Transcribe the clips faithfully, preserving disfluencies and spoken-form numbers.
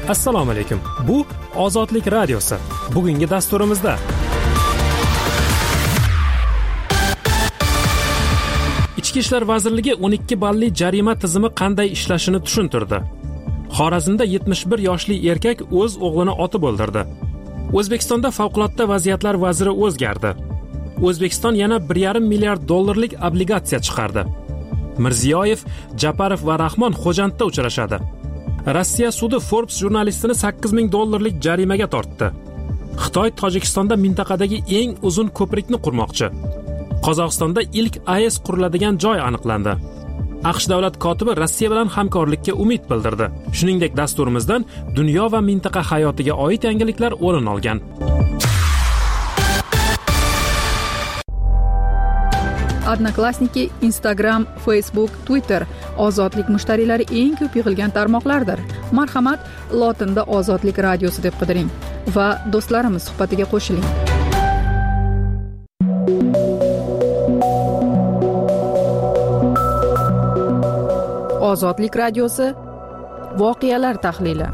Assalomu alaykum. Bu Ozodlik radiosi. Bugungi dasturimizda Ichki ishlar vazirligi o'n ikki balli jarima tizimi qanday ishlashini tushuntirdi. Xorazmda yetmish bir yoshli erkak o'z o'g'lini otib o'ldirdi. O'zbekistonda favqulodda vaziyatlar vaziri o'zgardi. O'zbekiston yana bir yarim milliard dollarlik obligatsiya chiqardi. Mirziyoyev, Japarov va Rahmon Xo'jandda uchrashadi. Rossiya sudi Forbes jurnalistini sakkiz ming dollarlik jarimaga tortdi. Xitoy Tojikistonda mintaqadagi eng uzun ko'prikni qurmoqchi. Qozog'istonda ilk A E S quriladigan joy aniqlandi. AQSh davlat kotibi Rossiya bilan hamkorlikka umid bildirdi. Shuningdek, dasturimizdan dunyo va mintaqa hayotiga oid yangiliklar o'rin olgan. Odnoklassniki, Instagram, Facebook, Twitter ozodlik mushtariylari eng ko'p yig'ilgan tarmoqlardir. Marhamat, lotinda Ozodlik radiosi deb qidiring va do'stlarimiz suhbatiga qo'shiling. Ozodlik radiosi voqealar tahlili.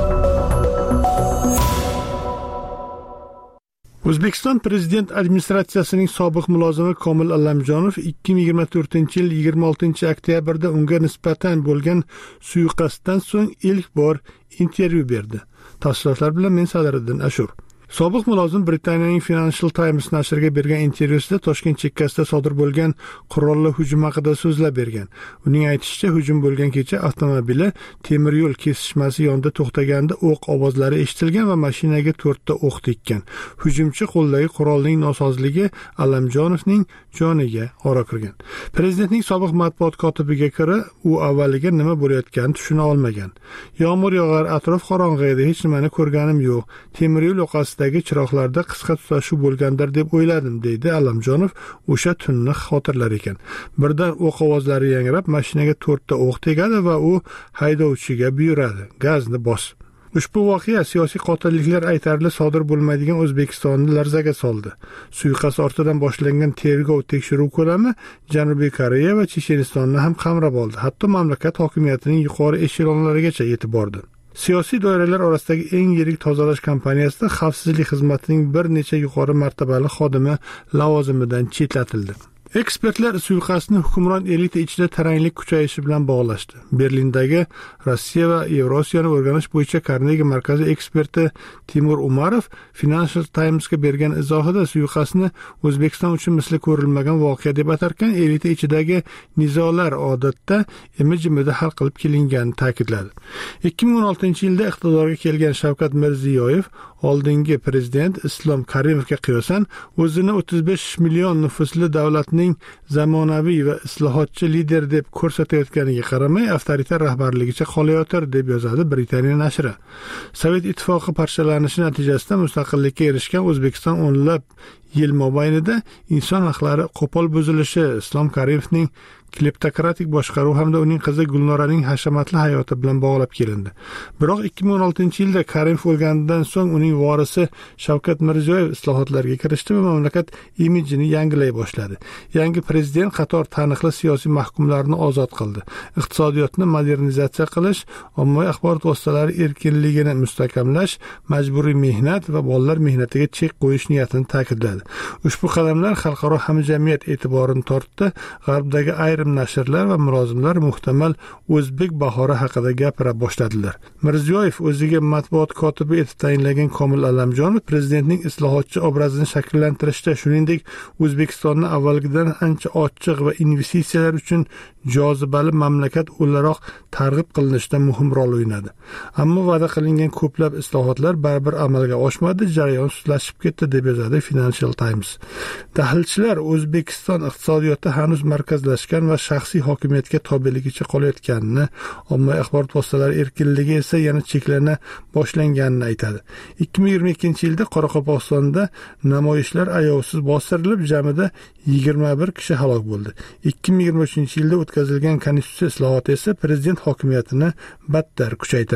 O'zbekiston Prezident administratsiyasining sobiq mulozimi Komil Allamjonov ikki ming yigirma to'rtinchi yil yigirma oltinchi oktyabrda unga nisbatan bo'lgan suiqasddan so'ng ilk bor intervyu berdi. Tafsilotlar bilan men Sadiriddin Ashur. Sobiq mulozim Britaniyaning Financial Times nashriga bergan intervyusida Toshkent chekkasida sodir bo'lgan qurolli hujum haqida so'zlab bergan. Uning aytishicha, hujum bo'lgan kecha avtomobili temir yo'l kesishmasi yonida to'xtaganda o'q ovozlari eshitilgan va mashinaga to'rtta o'q tekkan. Hujumchi qo'ldagi qurolning nosozligi Allamjonovning joniga ora kirgan. Prezidentning sobiq matbuot kotibiga ko'ra, u avvaliga nima bo'layotganini tushuna olmagan. Yomg'ir yog'ar, atrof qorong'i edi, hech nimani ko'rganim yo'q. Temir yo'l yoqasidagi chiroqlarda qisqa tutashuv bo'lgandir deb o'yladim, deydi Allamjonov o'sha tunni xotirlar ekan. Birdan o'q ovozlari yangrab, mashinaga to'rtta o'q tegadi va u haydovchiga buyuradi: gazni bos. Ushbu voqea siyosiy qotilliklar aytarli sodir bo'lmaydigan O'zbekistonni larzaga soldi. Suiqasd ortidan boshlangan tergov tekshiruv ko'lami Janubiy Koreya va Chechenistonni ham qamrab oldi. Hatto mamlakat hokimiyatining yuqori eshelonlarigacha yetib bordi. Siyosiy doiralar orasidagi eng yirik tozalash kampaniyasida xavfsizlik xizmatining bir necha yuqori martabali xodimi lavozimidan chetlatildi. Ekspertlar suiqasdni hukmron elita ichida taranglik kuchayishi bilan bog'lashdi. Berlindagi Rossiya va Yevrosiyani o'rganish bo'yicha Carnegie markazi eksperti Timur Umarov Financial Times'ga bergan izohida suiqasdni O'zbekiston uchun misli ko'rilmagan voqea deb atarkan, elita ichidagi nizolar odatda imi-jimida hal qilib kelinganini ta'kidladi. ikki ming o'n oltinchi yilda iqtidorga kelgan Shavkat Mirziyoyev oldingi prezident Islom Karimovga qiyosan o'zini o'ttiz besh million nufusli davlatning zamonaviy va islohotchi lider deb ko'rsatayotganiga qaramay, avtoritar rahbarligicha qolayotir, deb yozadi Britaniya nashri. Sovet ittifoqi parchalanishi natijasida mustaqillikka erishgan O'zbekiston o'nlab yil mobaynida inson haqlari qo'pol buzilishi, Islom Karimovning kleptokratik boshqaruv hamda uning qizi Gulnoraning hashamatli hayoti bilan bog'lab kelindi. Biroq ikki ming o'n oltinchi yilda Karimov o'lganidan so'ng uning vorisi Shavkat Mirziyoyev islohotlarga kirishdi va mamlakat imijini yangilay boshladi. Yangi prezident qator taniqli siyosiy mahkumlarni ozod qildi. Iqtisodiyotni modernizatsiya qilish, ommaviy axborot vositalari erkinligini mustahkamlash, majburiy mehnat va bolalar mehnatiga chek qo'yish niyatini ta'kidladi. Ushbu qadamlar xalqaro hamjamiyat e'tiborini tortdi. G'arbdagi ayrim nashrlar va mulozimlar muhtamal o'zbek bahori haqida gapira boshladilar. Mirziyoyev o'ziga matbuot kotibi etib tayinlagan Komil Allamjonov prezidentning islohotchi obrazini shakllantirishda, shuningdek, O'zbekistonni avvalgidan ancha ochiq va investitsiyalar uchun jozibali mamlakat o'laroq targ'ib qilinishda muhim rol o'ynadi. Ammo va'da qilingan ko'plab islohotlar baribir amalga oshmadi, jarayon sustlashib ketdi, deb yozadi Financial Times. Tahlilchilar O'zbekiston iqtisodiyoti hanuz markazlashgan va shaxsiy hokimiyatga tobeligicha qolayotganini, ommaviy axborot vositalari erkinligi esa yana cheklana boshlanganini aytadi. ikki ming yigirma ikkinchi yilda Qoraqalpog'istonda namoyishlar ayovsiz bostirilib, jamida yigirma bir kishi halok bo'ldi. ikki ming yigirma uchinchi yilda o'tkazilgan konstitutsiya islohoti esa prezident hokimiyatini battar kuchaytirdi.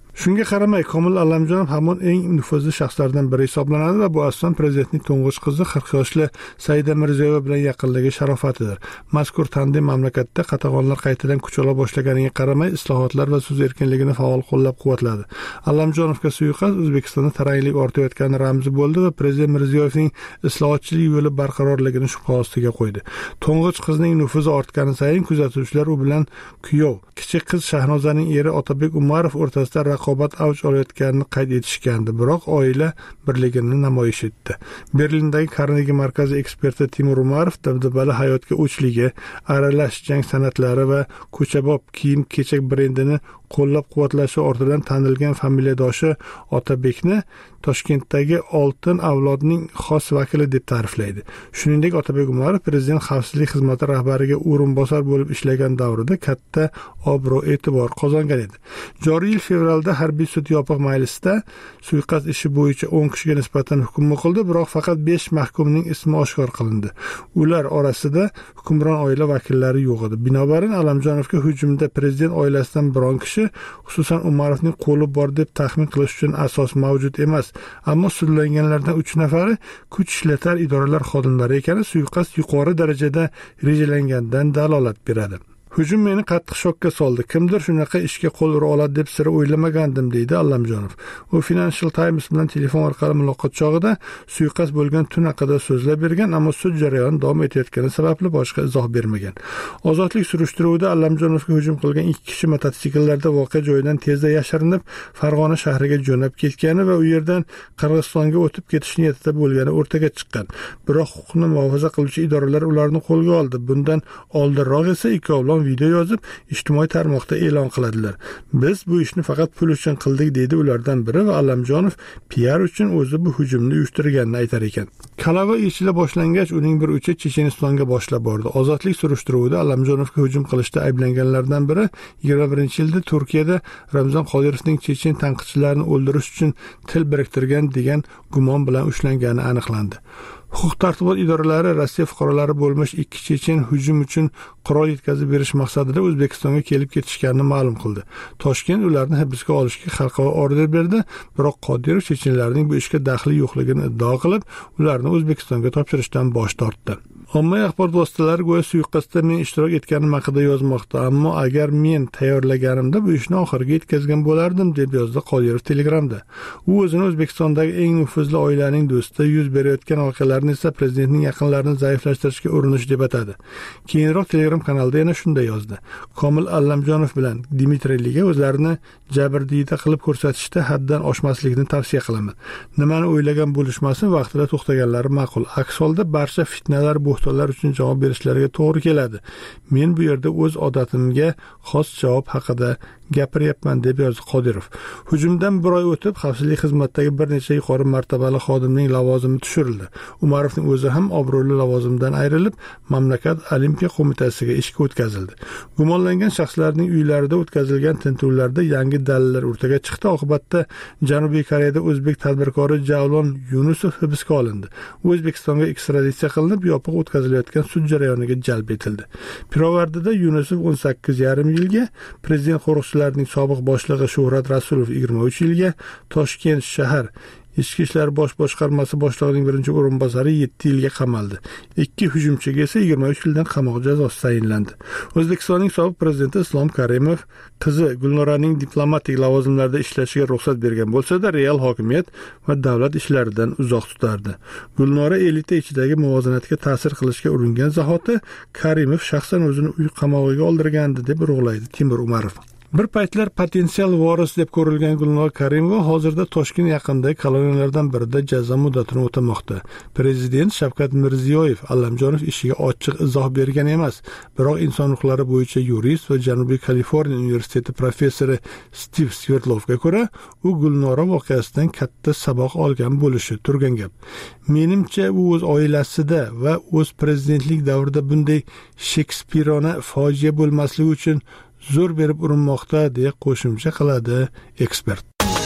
Shunga qaramay, Komil Allamjonov hamon eng nufuzli shaxslardan biri hisoblanadi va bu asosan prezidentning to'ng'ich qizi qirq yoshli Saida Mirziyoyeva bilan yaqinligi sharofatidir. Mazkur tandem mamlakatda qatag'onlar qaytadan kuch ola boshlaganiga qaramay, islohotlar va so'z erkinligini faol qo'llab-quvvatladi. Allamjonovga suiqasd O'zbekistonda taranglik ortayotgani ramzi bo'ldi va prezident Mirziyoyevning islohotchilik yo'li barqarorligini shubha ostiga qo'ydi. To'ng'ich qizning nufuzi ortgani sayin kuzatuvchilar u bilan kuyov, kichik qiz Shahnozaning eri Otabek Umarov o'rtasida raqobat avj olayotganini qayd etishgandi, biroq oila birligini namoyish etdi. Berlindagi Carnegie markazi eksperti Timur Umarov dabdabali hayotga o'chligi, aralash jang san'atlari va ko'chabob kiyim-kechak brendini qo'llab-quvvatlashi ortidan tanilgan familiyadoshi Otabekni Toshkentdagi oltin avlodning xos vakili deb ta'riflaydi. Shuningdek, Otabek Umarov prezident xavfsizlik xizmati rahbariga o'rinbosar bo'lib ishlagan davrida katta obro'-e'tibor qozongan edi. Joriy yil fevralda harbiy sud yopiq majlisda suiqasd ishi bo'yicha o'n kishiga nisbatan hukm o'qildi, biroq faqat besh mahkumning ismi oshkor qilindi. Ular orasida hukmron oila vakillari yo'q edi. Binobarin, Allamjonovga hujumda prezident oilasidan biron kishi, xususan Umarovning qo'li bor deb taxmin qilish uchun asos mavjud emas. Ammo sudlanganlardan uch nafari kuch ishlatar idoralar xodimlari ekani suiqasd yuqori darajada rejalangandan dalolat beradi. Hujum meni qattiq shokka soldi. Kimdir shunaqa ishga qo'l ura oladi deb sira o'ylamagandim, deydi Allamjonov. U Financial Times bilan telefon orqali muloqot chog'ida suiqasd bo'lgan tun haqida so'zlab bergan, ammo sud jarayoni davom etayotgani sababli boshqa izoh bermagan. Ozodlik surishtiruvida Allamjonovga hujum qilgan ikki kishi mototsikllarda voqea joyidan tezda yashirinib, Farg'ona shahriga jo'nab ketgani va u yerdan Qirg'izistonga o'tib ketish niyatida bo'lgani o'rtaga chiqqan. Biroq huquqni muhofaza qiluvchi idoralar ularni qo'lga oldi. Bundan oldinroq esa ikkovlon video yozib ijtimoiy tarmoqda e'lon qiladilar. Biz bu ishni faqat pul uchun qildik, deydi ulardan biri va Allamjonov P R uchun o'zi bu hujumni uyushtirganini aytar ekan. Kalava yechila boshlangach, uning bir uchi Chechenistonga boshlab bordi. Ozodlik surishtiruvida Allamjonovga hujum qilishda ayblanganlardan biri yigirma birinchi yilda Turkiyada Ramzan Qodirovning chechen tanqidchilarini o'ldirish uchun til biriktirgan degan gumon bilan ushlangani aniqlandi. Huquq-tartibot idoralari Rossiya fuqarolari bo'lmish ikki chechen hujum uchun qurol yetkazib berish maqsadida O'zbekistonga kelib ketishganini ma'lum qildi. Toshkent ularni hibsga olishga xalqaro order berdi, biroq Qodirov chechenlarning bu ishga daxli yo'qligini iddao qilib, ularni O'zbekistonga topshirishdan bosh tortdi. Ommaviy axborot vositalari go'yo suiqasdda men ishtirok etganim haqida yozmoqda, ammo agar men tayyorlaganimda bu ishni oxiriga yetkazgan bo'lardim, deb yozdi Qodirov Telegramda. U o'zini O'zbekistondagi eng nufuzli oilaning do'sti, yuz berayotgan voqealarni esa prezidentning yaqinlarini zaiflashtirishga urinish deb atadi. Keyinroq Telegram kanalida yana shunday yozdi: Komil Allamjonov bilan Dmitriy Liga o'zlarini jabrdiyda qilib ko'rsatishda haddan oshmaslikni tavsiya qilaman. Nimani o'ylagan bo'lishmasin, vaqtida to'xtaganlari ma'qul. Aks holda barcha fitnalar, bo'htonlar uchun javob berishlariga to'g'ri keladi. Men bu yerda o'z odatimga xos javob haqida gapiryapman, deb yozdi Qodirov. Hujumdan bir oy o'tib, xavfsizlik xizmatidagi bir necha yuqori martabali xodimning lavozimi tushirildi. Umarovning o'zi ham obro'li lavozimdan ayrilib, mamlakat Olimpiya qo'mitasiga ishga o'tkazildi. Gumonlangan shaxslarning uylarida o'tkazilgan tintuvlarda yangi dalillar o'rtaga chiqdi. Oqibatda Janubiy Koreyada o'zbek tadbirkori Javlon Yunusov hibsga olindi. U O'zbekistonga ekstraditsiya qilinib, yopiq o'tkazilayotgan sud jarayoniga jalb etildi. Pirovardida Yunusov o'n sakkiz yarim yilga, prezident qo'riqchilarining sobiq boshlig'i Shuhrat Rasulov yigirma uch yilga, Toshkent shahar Ichki ishlar bosh boshqarmasi boshlig'ining birinchi o'rinbosari yetti yilga qamaldi. Ikki hujumchiga esa yigirma uch yildan qamoq jazosi tayinlandi. O'zbekistonning sobiq prezidenti Islom Karimov qizi Gulnoraning diplomatik lavozimlarda ishlashiga ruxsat bergan bo'lsa-da, real hokimiyat va davlat ishlaridan uzoq tutardi. Gulnora elita ichidagi muvozanatga ta'sir qilishga uringan zahoti Karimov shaxsan o'zini uy qamog'iga oldirgandi, deb urg'ulaydi Timur Umarov. Bir paytlar potensial voris deb ko'rilgan Gulnora Karimova hozirda Toshkent yaqinidagi koloniyalardan birida jazo muddatini o'tamoqda. Prezident Shavkat Mirziyoyev Allamjonov ishiga ochiq izoh bergan emas, biroq inson huquqlari bo'yicha yurist va Janubiy Kaliforniya universiteti professori Steve Svetlovga ko'ra, u Gulnora voqeasidan katta saboq olgan bo'lishi turgan gap. Menimcha, u o'z oilasida va o'z prezidentlik davrida bunday Shekspirona fojia bo'lmasligi uchun zo'r berib urinmoqda, deya qo'shimcha qiladi ekspert.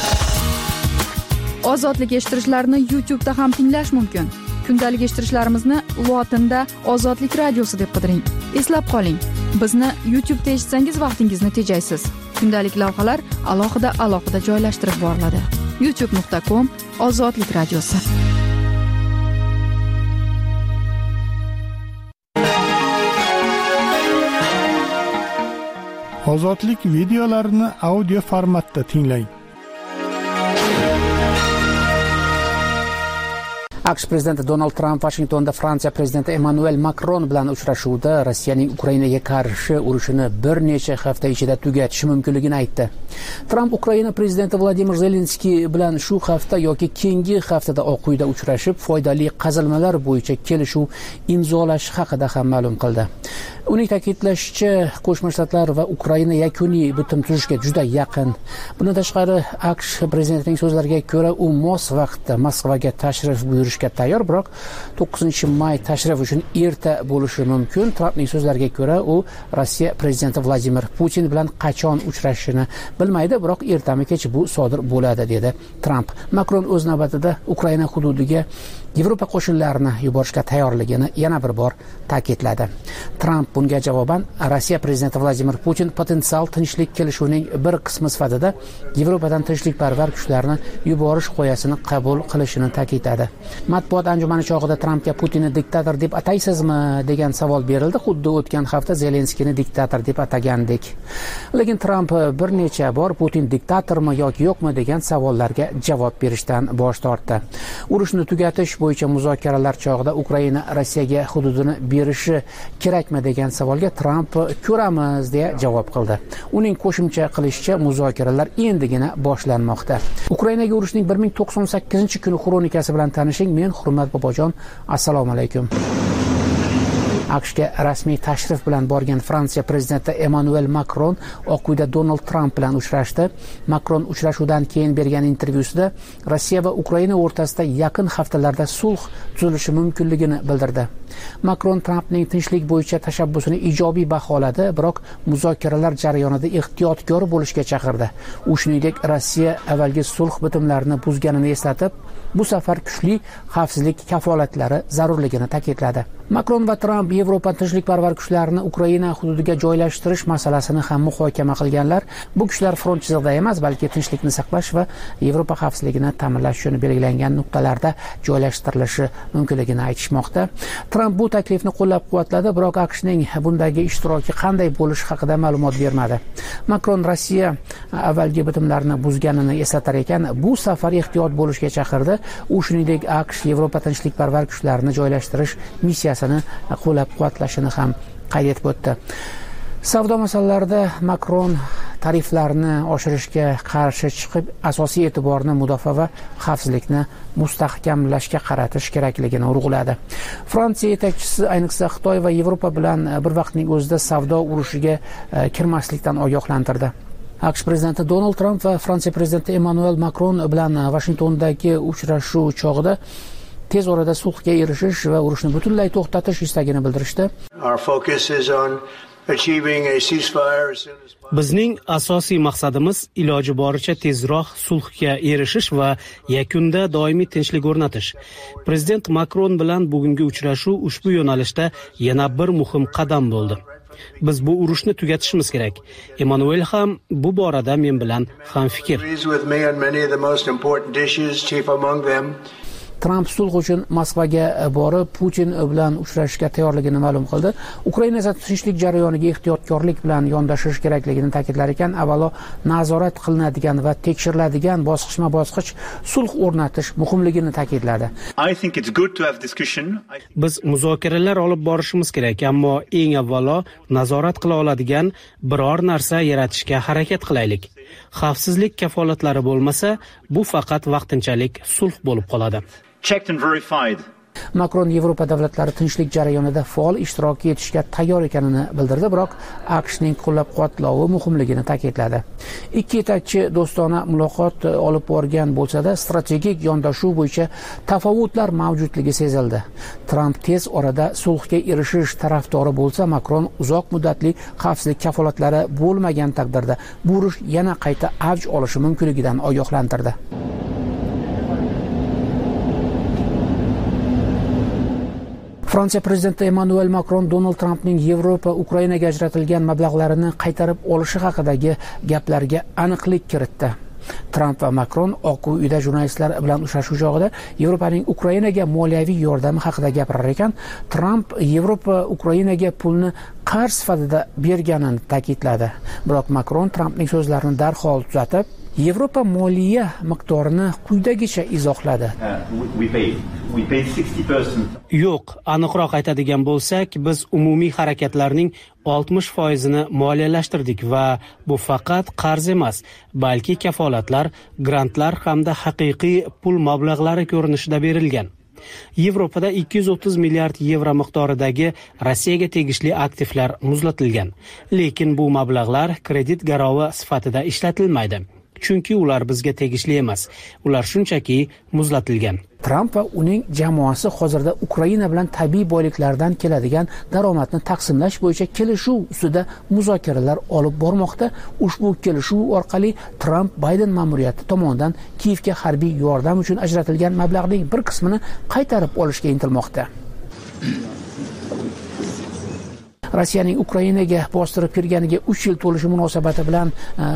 Ozodlik eshittirishlarni YouTube da ham tinglash mumkin. Kundalik eshittirishlarimizni lotinda Ozodlik radiosi deb qidiring. Eslab qoling, bizni YouTube da eshitsangiz vaqtingizni tejaysiz. kundalik lavhalar alohida alohida joylashtirib boriladi. youtube nuqta com ozodlik radiosi. Ozodlik videolarini audio formatda tinglang. AQSh prezidenti Donald Tramp Vashingtonda Fransiya prezidenti Emmanuel Makron bilan uchrashuvda Rossiyaning Ukrainaga qarshi urushini bir necha hafta ichida tugatishi mumkinligini aytdi. Tramp Ukraina prezidenti Vladimir Zelenskiy bilan shu hafta yoki keyingi haftada Oq uyda uchrashib, foydali qazilmalar bo'yicha kelishuv imzolash haqida ham ma'lum qildi. Uning ta'kidlashicha, Qo'shma Shtatlar va Ukraina yakuniy bitim tuzishga juda yaqin. Bundan tashqari, AQSh prezidentining so'zlariga ko'ra, u mos vaqtda Moskvaga tashrif buyurishga tayyor, biroq to'qqizinchi may tashrif uchun erta bo'lishi mumkin. Trampning so'zlariga ko'ra, u Rossiya prezidenti Vladimir Putin bilan qachon uchrashishini bilmaydi, biroq ertami kech bu sodir bo'ladi, dedi Tramp. Makron o'z navbatida Ukraina hududiga Yevropa qo'shinlarini yuborishga tayyorligini yana bir bor ta'kidladi. Tramp bunga javoban Rossiya prezidenti Vladimir Putin potensial tinchlik kelishuvining bir qismi sifatida Yevropadan tinchlikparvar kuchlarni yuborish qo'yasini qabul qilishini ta'kidladi. Matbuot anjumani chog'ida Trampga Putinni diktator deb ataysizmi degan savol berildi, xuddi o'tgan hafta Zelenskiyni diktator deb atagandek. Lekin Tramp bir necha bor Putin diktatormi yoki yo'qmi degan savollarga javob berishdan bosh tortdi. Urushni tugatish bo'yicha muzokaralar chog'ida Ukraina Rossiyaga hududini berishi kerakmi degan savolga Tramp ko'ramiz deya javob qildi. Uning qo'shimcha qilishicha, muzokaralar endigina boshlanmoqda. Ukrainaga urushning bir ming to'qson sakkizinchi kuni xronikasi bilan tanishing. Men Hurmat Bobojon, assalomu alaykum. AQShga rasmiy tashrif bilan borgan Fransiya prezidenti Emmanuel Makron Oq uyda Donald Tramp bilan uchrashdi. Makron uchrashuvdan keyin bergan intervyusida Rossiya va Ukraina o'rtasida yaqin haftalarda sulh tuzilishi mumkinligini bildirdi. Makron Trampning tinchlik bo'yicha tashabbusini ijobiy baholadi, biroq muzokaralar jarayonida ehtiyotkor bo'lishga chaqirdi. U shuningdek Rossiya avvalgi sulh bitimlarini buzganini eslatib, bu safar kuchli xavfsizlik kafolatlari zarurligini ta'kidladi. Makron va Tramp Yevropa tinchlikparvar kuchlarini Ukraina hududiga joylashtirish masalasini ham muhokama qilganlar. Bu kuchlar front chizig'ida emas, balki tinchlikni saqlash va Yevropa xavfsizligini ta'minlash uchun belgilangan nuqtalarda joylashtirilishi mumkinligini aytishmoqda. Tramp bu taklifni qo'llab-quvvatladi, biroq AQShning bundagi ishtiroki qanday bo'lishi haqida ma'lumot bermadi. Makron Rossiya avvalgi bitimlarni buzganini eslatar ekan, bu safar ehtiyot bo'lishga chaqirdi. U shuningdek AQSh Yevropa tinchlikparvar kuchlarini joylashtirish missiyasini qo'llab-quvvatlashini ham qayd etib o'tdi. Savdo masalalarida Makron tariflarni oshirishga qarshi chiqib, asosiy e'tiborni mudofaa va xavfsizlikni mustahkamlashga qaratish kerakligini urg'uladi. Fransiya yetakchisi ayniqsa Xitoy va Yevropa bilan bir vaqtning o'zida savdo urushiga kirmaslikdan ogohlantirdi. AQSh prezidenti Donald Tramp va Fransiya prezidenti Emmanuel Makron bilan Vashingtondagi uchrashuv chog'ida tez orada sulhga erishish va urushni butunlay to'xtatish istagini bildirishdi. Bizning asosiy maqsadimiz iloji boricha tezroq sulhga erishish va yakunda doimiy tinchlik o'rnatish. Prezident Makron bilan bugungi uchrashuv ushbu yo'nalishda yana bir muhim qadam bo'ldi. Biz bu urushni tugatishimiz kerak. Emmanuel ham bu borada men bilan hamfikr. Tramp sulh uchun Moskvaga borib Putin bilan uchrashishga tayyorligini ma'lum qildi. Ukraina esa tinchlik jarayoniga ehtiyotkorlik bilan yondashish kerakligini ta'kidlar ekan, avvalo nazorat qilinadigan va tekshiriladigan bosqichma-bosqich sulh o'rnatish muhimligini ta'kidladi. Biz muzokaralar olib borishimiz kerak, ammo eng avvalo nazorat qila oladigan biror narsa yaratishga harakat qilaylik. Xavfsizlik kafolatlari bo'lmasa, bu faqat vaqtinchalik sulh bo'lib qoladi. Checked and verified. Makron Yevropa davlatlari tinchlik jarayonida faol ishtirok etishga tayyor ekanini bildirdi, biroq AQShning qo'llab-quvvatlovi muhimligini ta'kidladi. Ikki yetakchi do'stona muloqot olib borgan bo'lsa-da, strategik yondashuv bo'yicha tafovutlar mavjudligi sezildi. Tramp tez orada sulhga erishish tarafdori bo'lsa, Makron uzoq muddatli xavfsizlik kafolatlari bo'lmagan taqdirda bu urush yana qayta avj olishi mumkinligidan ogohlantirdi. Fransiya prezidenti Emmanuel Macron Donald Trampning Yevropa Ukrainaga ajratilgan mablag'larini qaytarib olishi haqidagi gaplarga aniqlik kiritdi. Tramp va Macron Oq uyda jurnalistlar bilan uchrashuv chog'ida Yevropaning Ukrainaga moliyaviy yordami haqida gapirar ekan, Tramp Yevropa Ukrainaga pulni qarz sifatida berganini ta'kidladi. Biroq Macron Trampning so'zlarini darhol tuzatib, Yevropa moliya miqdorini quyidagicha izohladi. Yo'q, aniqroq aytadigan bo'lsak, biz umumiy harakatlarning oltmish foizini moliyalashtirdik va bu faqat qarz emas, balki kafolatlar, grantlar hamda haqiqiy pul mablag'lari ko'rinishida berilgan. Yevropada ikki yuz o'ttiz milliard yevro miqdoridagi Rossiyaga tegishli aktivlar muzlatilgan. Lekin bu mablag'lar kredit garovi sifatida ishlatilmaydi. Chunki ular bizga tegishli emas. Ular shunchaki muzlatilgan. Tramp va uning jamoasi hozirda Ukraina bilan tabiiy boyliklardan keladigan daromadni taqsimlash bo'yicha kelishuv ustida muzokaralar olib bormoqda. Ushbu kelishuv orqali Tramp Bayden ma'muriyati tomonidan Kiyevga harbiy yordam uchun ajratilgan mablag'ning bir qismini qaytarib olishga intilmoqda. Rossiyaning Ukrainaga bostirib kirganiga uch yil to'lishi munosabati bilan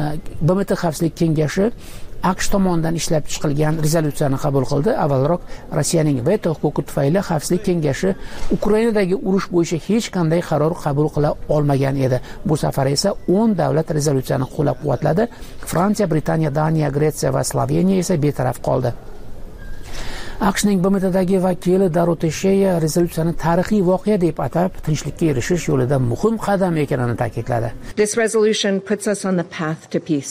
B M T Xavfsizlik kengashi AQSh tomonidan ishlab chiqilgan rezolyutsiyani qabul qildi. Avvalroq Rossiyaning veto huquqi tufayli Xavfsizlik kengashi Ukrainadagi urush bo'yicha hech qanday qaror qabul qila olmagan edi. Bu safar esa o'n davlat rezolyutsiyani qo'llab-quvvatladi. Fransiya, Britaniya, Daniya, Gretsiya va Sloveniya esa betaraf qoldi. AQShning B M Tdagi vakili Darotesheya rezolyutsiyani tarixiy voqea deb atab, tinchlikka erishish yo'lida muhim qadam ekanini ta'kidladi. This resolution puts us on the path to peace.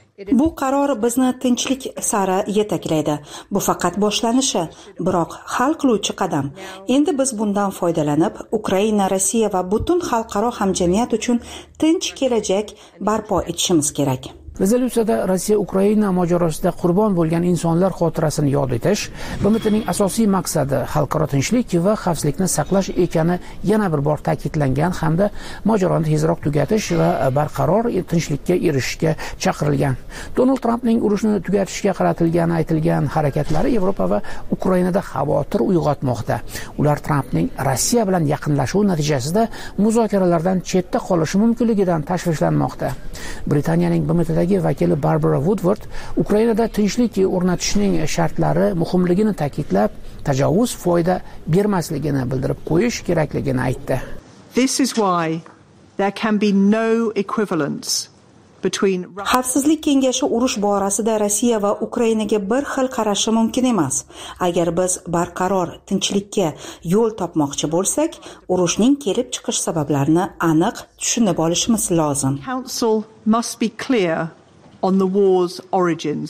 Bu qaror bizni tinchlik sari yetaklaydi. Bu faqat boshlanishi, biroq hal qiluvchi qadam. Endi biz bundan foydalanib, Ukraina, Rossiya va butun xalqaro hamjamiyat uchun tinch kelajak barpo etishimiz kerak. Rezolyutsiyada Rossiya Ukraina mojarosida qurbon bo'lgan insonlar xotirasini yod etish, B M Tning asosiy maqsadi xalqaro tinchlik va xavfsizlikni saqlash ekani yana bir bor ta'kidlangan hamda mojaroni tezroq tugatish va barqaror tinchlikka erishishga chaqirilgan. Donald Trampning urushni tugatishga qaratilgani aytilgan harakatlari Yevropa va Ukrainada xavotir uyg'otmoqda. Ular Trampning Rossiya bilan yaqinlashuvi natijasida muzokaralardan chetda qolishi mumkinligidan tashvishlanmoqda. Britaniyaning B M Tdagi vakili Barbara Woodward Ukrainada tinchlik o'rnatishning shartlari muhimligini ta'kidlab, tajovuz foyda bermasligini bildirib qo'yish kerakligini aytdi. This is why there can be no equivalence between Xavfsizlik kengashi urush borasida Rossiya va Ukrainaga bir xil qarashi mumkin emas. Agar biz barqaror tinchlikka yo'l topmoqchi bo'lsak, urushning kelib chiqish sabablarini aniq tushunib olishimiz lozim. Council must be clear on the war's origins.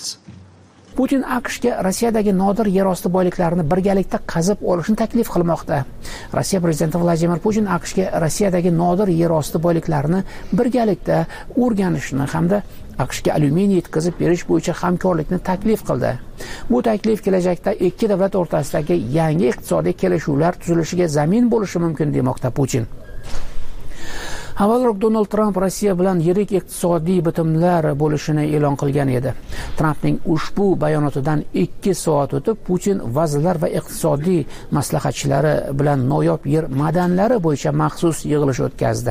Putin AQShga Rossiyadagi nodir yerosti boyliklarini birgalikda qazib olishni taklif qilmoqda. Rossiya prezidenti Vladimir Putin AQShga Rossiyadagi nodir yerosti boyliklarini birgalikda o'rganishni hamda AQShga alyuminiy yetkazib berish bo'yicha hamkorlikni taklif qildi. Bu taklif kelajakda ikki davlat o'rtasidagi yangi iqtisodiy kelishuvlar tuzilishiga zamin bo'lishi mumkin demoqda Putin. Avvalroq Donald Trump Rossiya bilan yirik iqtisodiy bitimlar bo'lishini e'lon qilgan edi. Trumpning ushbu bayonotidan ikki soat o'tib, Putin vazirlar va iqtisodiy maslahatchilari bilan noyob yer madanlari bo'yicha maxsus yig'ilish o'tkazdi.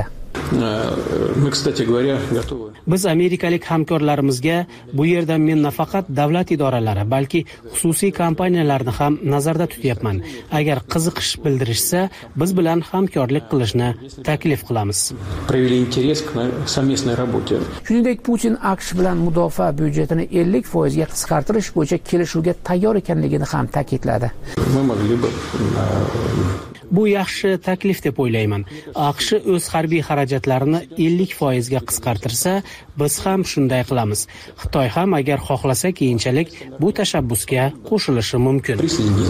Biz amerikalik hamkorlarimizga bu yerda men nafaqat davlat idoralari, balki xususiy kompaniyalarni ham nazarda tutyapman. Agar qiziqish bildirishsa, biz bilan hamkorlik qilishni taklif qilamiz. Shuningdek, Putin AQSh bilan mudofaa byudjetini ellik foizga qisqartirish bo'yicha kelishuvga tayyor ekanligini ham ta'kidladi. Bu yaxshi taklif deb o'ylayman. AQSh o'z harbiy xarajatlarini ellik foizga qisqartirsa, biz ham shunday qilamiz. Xitoy ham agar xohlasa keyinchalik bu tashabbusga qo'shilishi mumkin.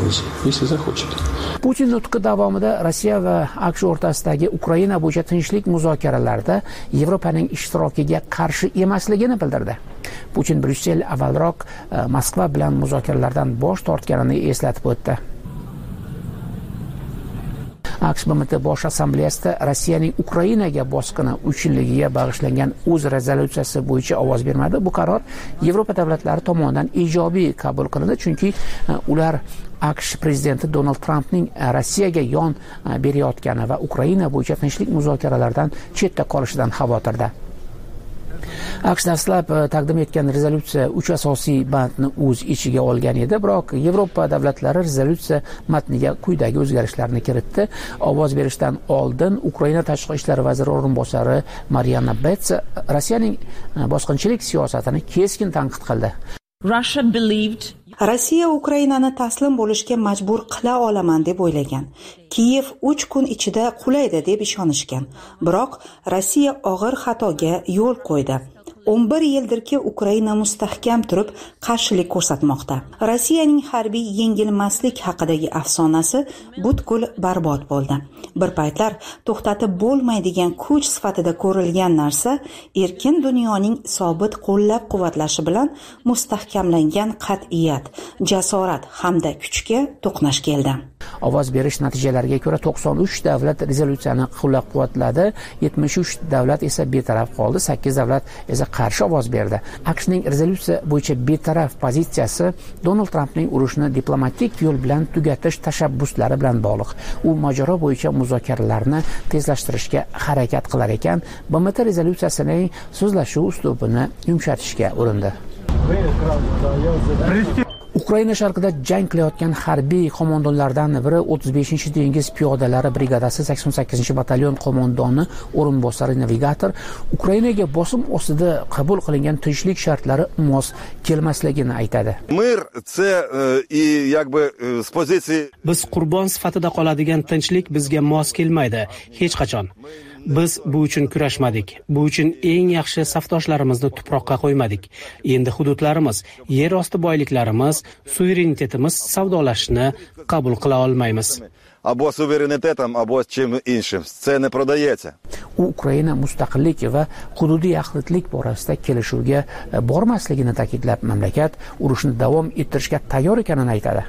Putin nutqi davomida Rossiya va AQSh o'rtasidagi Ukraina bo'yicha tinchlik muzokaralarida Yevropaning ishtirokiga qarshi emasligini bildirdi. Putin Bryussel avvalroq Moskva bilan muzokaralardan bosh tortganini eslatib o'tdi. aqsh B M T bosh assambleyasida Rossiyaning Ukrainaga bosqini uch yilligiga bag'ishlangan o'z rezolyutsiyasi bo'yicha ovoz bermadi. Bu qaror Yevropa davlatlari tomonidan ijobiy qabul qilindi, chunki ular aqsh prezidenti Donald Trampning Rossiyaga yon berayotgani va Ukraina bo'yicha tinchlik muzokaralaridan chetda qolishidan xavotirda. aqsh dastlab taqdim etgan rezolyutsiya uch asosiy bandni o'z ichiga olgan edi, biroq Yevropa davlatlari rezolyutsiya matniga quyidagi o'zgarishlarni kiritdi. Ovoz berishdan oldin Ukraina tashqi ishlar vaziri o'rinbosari Mariana Betts Rossiyaning bosqinchilik siyosatini keskin tanqid qildi. Russia believed Rossiya Ukrainani taslim bo'lishga majbur qila olaman deb o'ylagan. Kiyev uch kun ichida qulaydi deb ishonishgan. Biroq Rossiya og'ir xatoga yo'l qo'ydi. o'n bir yildirki Ukraina mustahkam turib qarshilik ko'rsatmoqda. Rossiyaning harbiy yengilmaslik haqidagi afsonasi butkul barbod bo'ldi. Bir paytlar to'xtatib bo'lmaydigan kuch sifatida ko'rilgan narsa erkin dunyoning sobit qo'llab-quvvatlashi bilan mustahkamlangan qat'iyat, jasorat hamda kuchga to'qnash keldi. Ovoz berish natijalariga ko'ra to'qson uch davlat rezolyutsiyani qo'llab-quvvatladi, yetmish uch davlat esa betaraf qoldi, sakkiz davlat esa qarshi ovoz berdi. aqshning rezolyutsiya bo'yicha betaraf pozitsiyasi Donald Trampning urushni diplomatik yo'l bilan tugatish tashabbuslari bilan bog'liq. U mojaro bo'yicha muzokaralarni tezlashtirishga harakat qilar ekan, B M T rezolyutsiyasining so'zlashuv uslubini yumshatishga urindi. Ukraina sharqida jang qilayotgan harbiy qo'mondonlardan biri o'ttiz beshinchi dengiz piyodalari brigadasi sakson sakkizinchi batalyon qo'mondoni o'rinbosari navigator Ukrainaga bosim ostida qabul qilingan tinchlik shartlari mos kelmasligini aytadi. Biz qurbon sifatida qoladigan tinchlik bizga mos kelmaydi hech qachon. Biz bu uchun kurashmadik. Bu uchun eng yaxshi safdoshlarimizni tuproqqa qo'ymadik. Endi hududlarimiz, yer osti boyliklarimiz, suverenitetimiz savdolashishni qabul qila olmaymiz. Або суверенитетом, або чим іншим. Це не продається. U Ukraina mustaqillik va hududiy yaxlitlik borasida kelishuvga bormasligini ta'kidlab, mamlakat urushni davom ettirishga tayyor ekanini aytadi.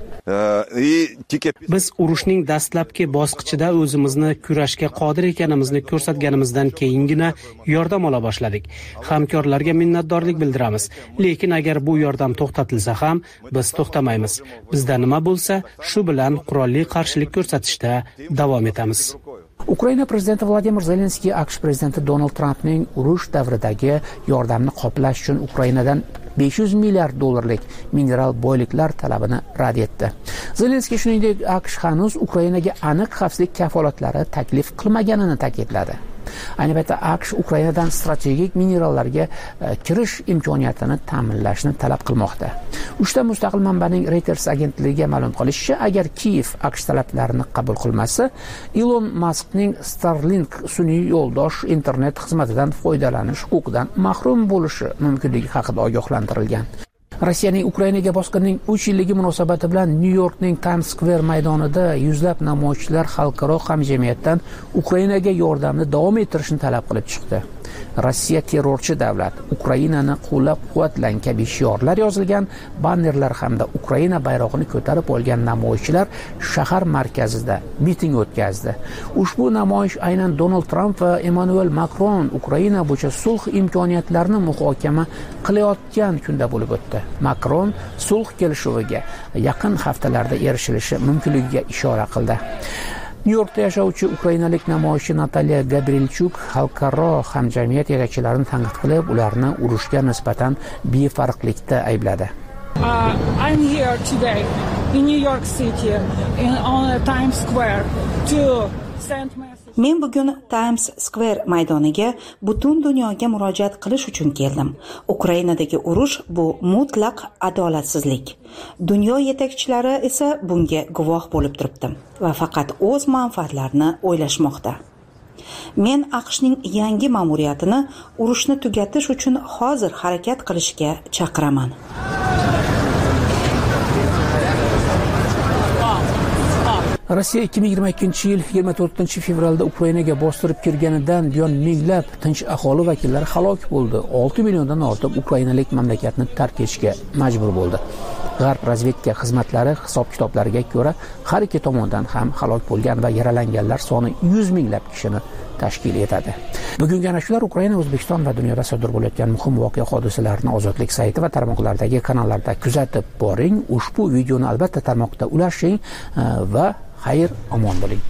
Biz urushning dastlabki bosqichida o'zimizni kurashga qodir ekanimizni ko'rsatganimizdan keyingina yordam ola boshladik. Hamkorlarga minnatdorlik bildiramiz, lekin agar bu yordam to'xtatilsa ham biz to'xtamaymiz. Bizda nima bo'lsa, shu bilan qurolli qarshilik ko'rsatishda davom etamiz. Ukraina prezidenti Vladimir Zelenskiy aqsh prezidenti Donald Trampning urush davridagi yordamni qoplash uchun Ukrainadan besh yuz milliard dollarlik mineral boyliklar talabini rad etdi. Zelenskiy shuningdek aqsh hanuz Ukrainaga aniq xavfsizlik kafolatlari taklif qilmaganini ta'kidladi. Ayni paytda aqsh Ukrainadan strategik minerallarga kirish imkoniyatini ta'minlashni talab qilmoqda. Uchta mustaqil manbaning Reuters agentligiga ma'lum qilishicha, agar Kiyev aqsh talablarini qabul qilmasa, Elon Muskning Starlink sun'iy yo'ldosh internet xizmatidan foydalanish huquqidan mahrum bo'lishi mumkinligi haqida ogohlantirilgan. Rossiyaning Ukrainaga bosqinining uch yilligi munosabati bilan New Yorkning Times Square maydonida yuzlab namoyishchilar xalqaro hamjamiyatdan Ukrainaga yordamni davom ettirishni talab qilib chiqdi. Rossiya terrorchi davlat, Ukrainani qo'llab-quvvatlang kabi shiorlar yozilgan bannerlar hamda Ukraina bayrog'ini ko'tarib olgan namoyishchilar shahar markazida miting o'tkazdi. Ushbu namoyish aynan Donald Trump va Emmanuel Macron Ukraina bo'yicha sulh imkoniyatlarini muhokama qilayotgan kunda bo'lib o'tdi. Macron sulh kelishuviga yaqin haftalarda erishilishi mumkinligiga ishora qildi. New Yorkda yashovchi ukrainalik namoyishchi Natalya Gabrilchuk xalqaro hamjamiyat yetakchilarini tanqid qilib, ularni urushga nisbatan befarqlikda aybladi. Uh, I'm here today in New York City in on Times Square to send message. Men bugun Times Square maydoniga butun dunyoga murojaat qilish uchun keldim. Ukrainadagi urush bu mutlaq adolatsizlik. Dunyo yetakchilari esa bunga guvoh bo'lib turibdi va faqat o'z manfaatlarini o'ylashmoqda. Men aqshning yangi ma'muriyatini urushni tugatish uchun hozir harakat qilishga chaqiraman. Rossiya ikki ming yigirma ikkinchi yil yigirma to'rtinchi fevralda Ukrainaga bostirib kirganidan buyon minglab tinch aholi vakillari halok bo'ldi. olti milliondan ortiq ukrainalik mamlakatni tark etishga majbur bo'ldi. G'arb razvedka xizmatlari hisob-kitoblariga ko'ra, har ikki tomondan ham halok bo'lgan va yaralanganlar soni yuz minglab kishini tashkil etadi. Bugungi ana shular Ukraina, O'zbekiston va dunyoda sodir bo'layotgan muhim voqea hodisalarni Ozodlik sayti va tarmoqlardagi kanallarda kuzatib boring. Ushbu videoni albatta tarmoqda ulashing va xayr omon bo'ling.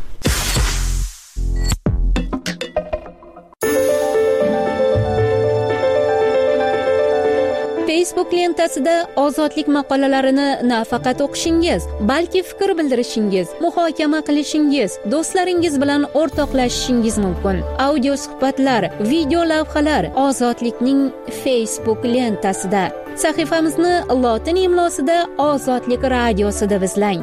Facebook lentasida ozodlik maqolalarini nafaqat o'qishingiz, balki fikr bildirishingiz, muhokama qilishingiz, do'stlaringiz bilan o'rtoqlashishingiz mumkin. Audio suhbatlar, video lavhalar Ozodlikning Facebook lentasida. Sahifamizni lotin imlosida Ozodlik radiosida izlang.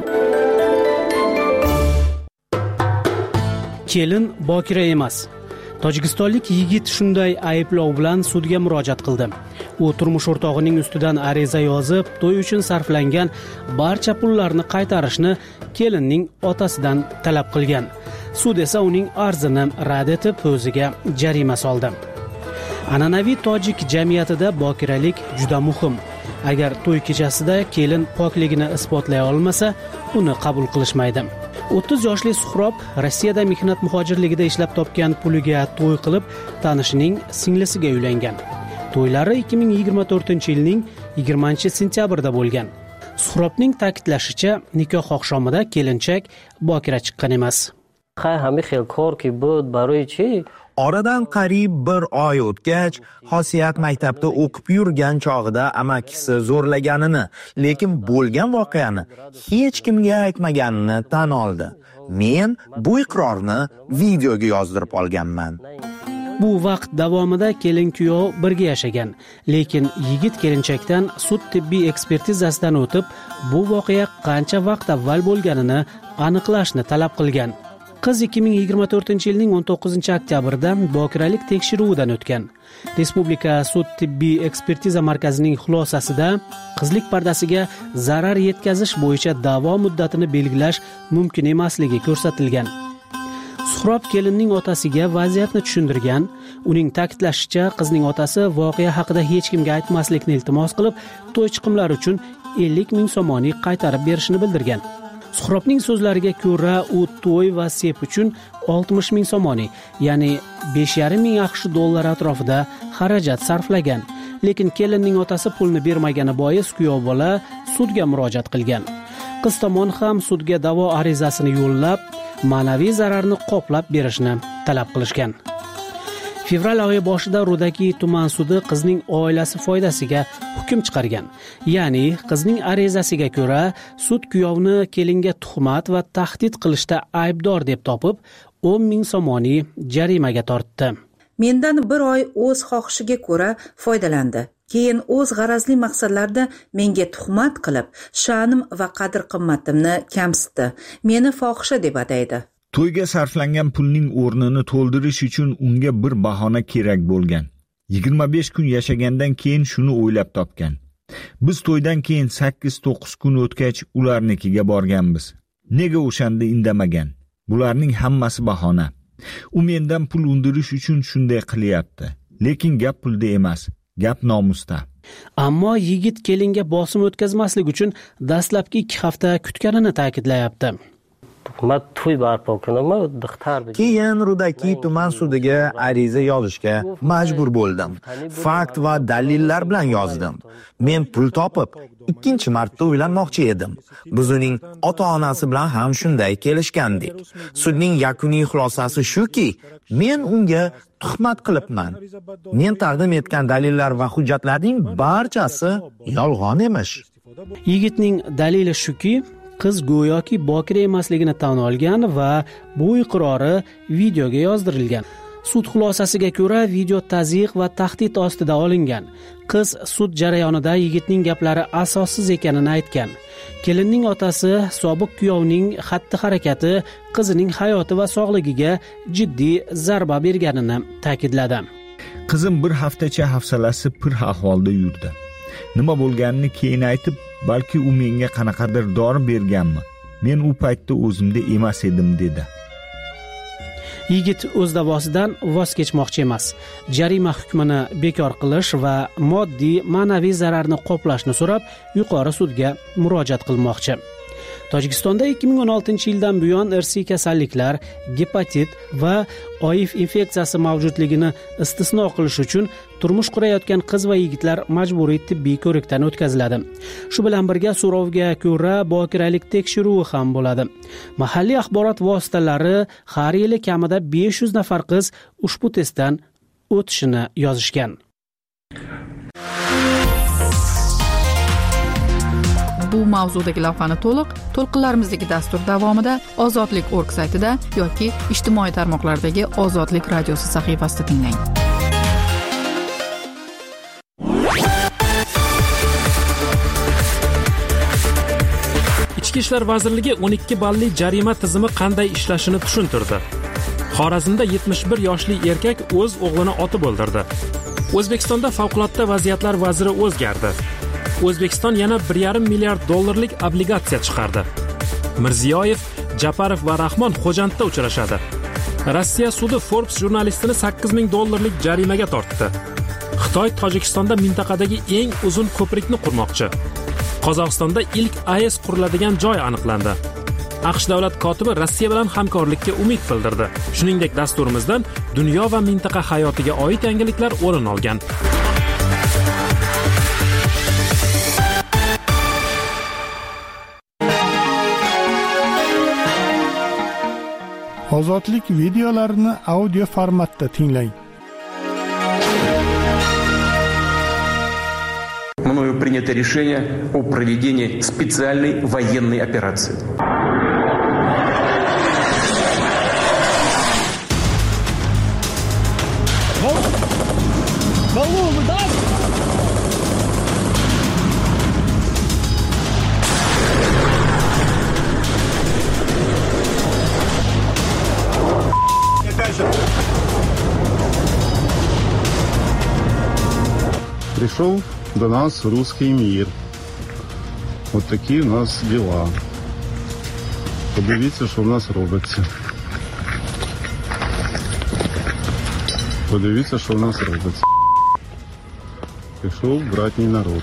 Kelin bokira emas. Tojikistonlik yigit shunday ayblov bilan sudga murojaat qildi. U turmush o'rtog'ining ustidan ariza yozib, to'y uchun sarflangan barcha pullarni qaytarishni kelinning otasidan talab qilgan. Sud esa uning arzini rad etib, o'ziga jarima soldi. An'anaviy tojik jamiyatida bokiralik juda muhim. Agar to'y kechasida kelin pokligini isbotlay olmasa, uni qabul qilishmaydi. o'ttiz yoshli Suhrob Rossiyada mehnat muhojirligida ishlab topgan puliga to'y qilib, tanishining singlisiga uylangan. To'ylari ikki ming yigirma to'rtinchi yilning yigirmanchi sentyabrida bo'lgan. Suhrobning ta'kidlashicha, nikoh oqshomida kelinchak bokira chiqqan emas. Oradan qariyb bir oy o'tgach, Xosiyat maktabda o'qib yurgan chog'ida amakisi zo'rlaganini, lekin bo'lgan voqeani hech kimga aytmaganini tan oldi. Men bu iqrorni videoga yozdirib olganman. Bu vaqt davomida kelin-kuyov birga yashagan, lekin yigit kelinchakdan sud tibbiy ekspertizasidan o'tib, bu voqea qancha vaqt avval bo'lganini aniqlashni talab qilgan. Qiz ikki ming yigirma to'rtinchi yilning o'n to'qqizinchi oktyabrida bokiralik tekshiruvidan o'tgan. Respublika sud tibbiy ekspertiza markazining xulosasida qizlik pardasiga zarar yetkazish bo'yicha da'vo muddatini belgilash mumkin emasligi ko'rsatilgan. Suhrob kelinning otasiga vaziyatni tushundirgan. Uning ta'kidlashicha, qizning otasi voqea haqida hech kimga aytmaslikni iltimos qilib, to'y chiqimlari uchun ellik ming somoni qaytarib berishini bildirgan. Suhrobning so'zlariga ko'ra, u to'y va sep uchun oltmish ming somoni, ya'ni besh yarim ming aqsh dollar atrofida xarajat sarflagan. Lekin kelinning otasi pulni bermagani bois kuyov bola sudga murojaat qilgan. Qiz tomon ham sudga da'vo arizasini yo'llab, ma'naviy zararni qoplab berishni talab qilishgan. Fevral oyi boshida Rudaki tuman sudi qizning oilasi foydasiga hukm chiqargan. Ya'ni qizning arizasiga ko'ra, sud kuyovni kelinga tuhmat va tahdid qilishda aybdor deb topib, o'n ming somoni jarimaga tortdi. Mendan bir oy o'z xohishiga ko'ra foydalandi. Keyin o'z g'arazli maqsadlarda menga tuhmat qilib, sha'nim va qadr-qimmatimni kamsitdi. Meni fohisha deb ataydi. To'yga sarflangan pulning o'rnini to'ldirish uchun unga bir bahona kerak bo'lgan. yigirma besh kun yashagandan keyin shuni o'ylab topgan. Biz to'ydan keyin sakkiz to'qqiz kun o'tgach ularnikiga borganmiz. Nega o'shanda indamagan? Bularning hammasi bahona. U mendan pul undirish uchun shunday qilyapti. Lekin gap pulda emas, gap nomusda. Ammo yigit kelinga bosim o'tkazmaslik uchun dastlabki ikki hafta kutganini ta'kidlayapti. Keyin Rudaki tuman sudiga ariza yozishga majbur bo'ldim. Fakt va dalillar bilan yozdim. Men pul topib, ikkinchi marta uylanmoqchi edim. Biz uning ota-onasi bilan ham shunday kelishgandik. Sudning yakuniy xulosasi shuki, men unga tuhmat qilibman. Men taqdim etgan dalillar va hujjatlarning barchasi yolg'on emish. Yigitning dalili shuki, qiz go'yoki bokira emasligini tan olgan va bu iqrori videoga yozdirilgan. Sud xulosasiga ko'ra, video tazyiq va tahdid ostida olingan. Qiz sud jarayonida yigitning gaplari asossiz ekanini aytgan. Kelinning otasi sobiq kuyovning xatti-harakati qizining hayoti va sog'ligiga jiddiy zarba berganini ta'kidladi. Qizim bir haftacha hafsalasi pir ahvolda yurdi. Nima bo'lganini keyin aytib, balki u menga qanaqadir dori berganmi? Men u paytda o'zimda emas edim dedi. Yigit o'z da'vosidan voz kechmoqchi emas. Jarima hukmini bekor qilish va moddiy, ma'naviy zararni qoplashni so'rab, yuqori sudga murojaat qilmoqchi. Tojikistonda ikki ming o'n oltinchi yildan buyon irsiy kasalliklar, gepatit va O I V infeksiyasi mavjudligini istisno qilish uchun turmush qurayotgan qiz va yigitlar majburiy tibbiy ko'rikdan o'tkaziladi. Shu bilan birga so'rovga ko'ra bokiralik tekshiruvi ham bo'ladi. Mahalliy axborot vositalari har yili kamida besh yuz nafar qiz ushbu testdan o'tishini yozishgan. Bu mavzudagi lavhani to'liq to'lqinlarimizdagi dastur davomida Ozodlik org saytida yoki ijtimoiy tarmoqlardagi Ozodlik radiosi sahifasida tinglang. Ichki ishlar vazirligi o'n ikki balli jarima tizimi qanday ishlashini tushuntirdi. Xorazmda yetmish bir yoshli erkak o'z o'g'lini otib o'ldirdi. O'zbekistonda favqulodda vaziyatlar vaziri o'zgardi. O'zbekiston yana bir yarim milliard dollarlik obligatsiya chiqardi. Mirziyoyev, Japarov va Rahmon Xo'jandda uchrashadi. Rossiya sudi Forbes jurnalistini sakkiz ming dollarlik jarimaga tortdi. Xitoy Tojikistonda mintaqadagi eng uzun ko'prikni qurmoqchi. Qozog'istonda ilk A E S quriladigan joy aniqlandi. AQSh davlat kotibi Rossiya bilan hamkorlikka umid bildirdi. Shuningdek, dasturimizdan dunyo va mintaqa hayotiga oid yangiliklar o'rin olgan. Ozodlik videolarini audio formatda tinglang. Мною принято решение о проведении специальной военной операции. Голову, да? Пришел до нас русский мир. Вот такие у нас дела. Подивіться, що в нас робиться. Подивіться, що в нас робиться. Пішов братній народ.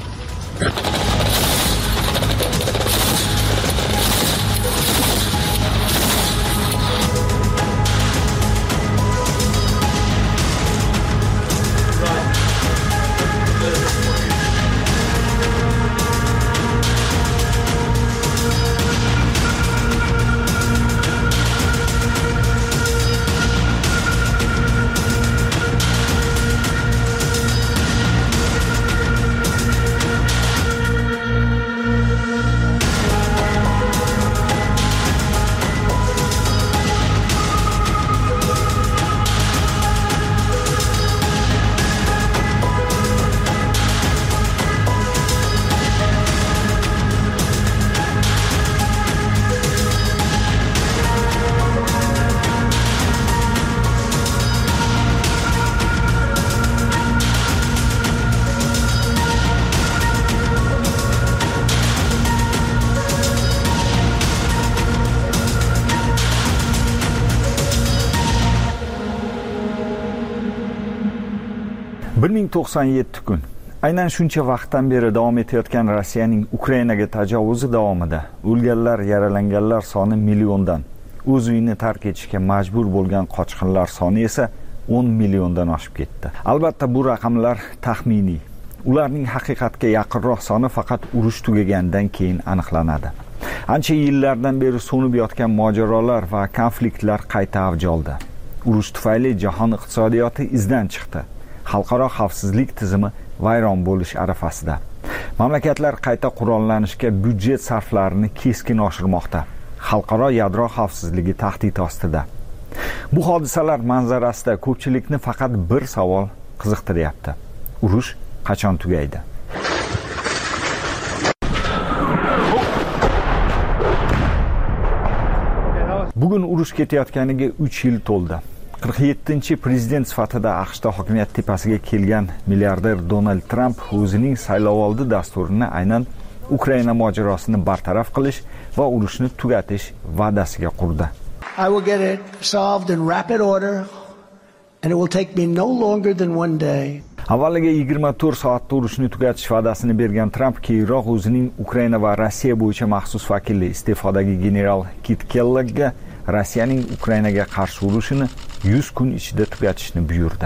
bir ming to'qson yetti kun. Aynan shuncha vaqtdan beri davom etayotgan Rossiyaning Ukrainaga tajovuzi davomida o'lganlar, yaralanganlar soni milliondan, o'z uyini tark etishga majbur bo'lgan qochqinlar soni esa o'n milliondan oshib ketdi. Albatta bu raqamlar taxminiy. Ularning haqiqatga yaqinroq soni faqat urush tugagandan keyin aniqlanadi. Ancha yillardan beri so'nib yotgan mojarolar va konfliktlar qayta avj oldi. Urush tufayli jahon iqtisodiyoti izdan chiqdi. Xalqaro xavfsizlik tizimi vayron bo'lish arafasida. Mamlakatlar qayta qurollanishga byudjet sarflarini keskin oshirmoqda. Xalqaro yadro xavfsizligi tahdid ostida. Bu hodisalar manzarasida ko'pchilikni faqat bir savol qiziqtiryapti. Urush qachon tugaydi? Bugun urush ketayotganiga uch yil to'ldi. qirq yettinchi prezident sifatida AQShda hokimiyat tepasiga kelgan milliarder Donald Trump o'zining saylovoldi dasturini aynan Ukraina mojarosini bartaraf qilish va urushni tugatish va'dasiga qurdi. I will get it solved in rapid order and it will take me no longer than one day. Avvaliga yigirma to'rt soatda urushni tugatish va'dasini bergan Tramp keyinroq o'zining Ukraina va Rossiya bo'yicha maxsus vakili iste'fodagi general Kit Kelloggga Rossiyaning Ukrainaga qarshi urushini yuz kun ichida tugatishni buyurdi.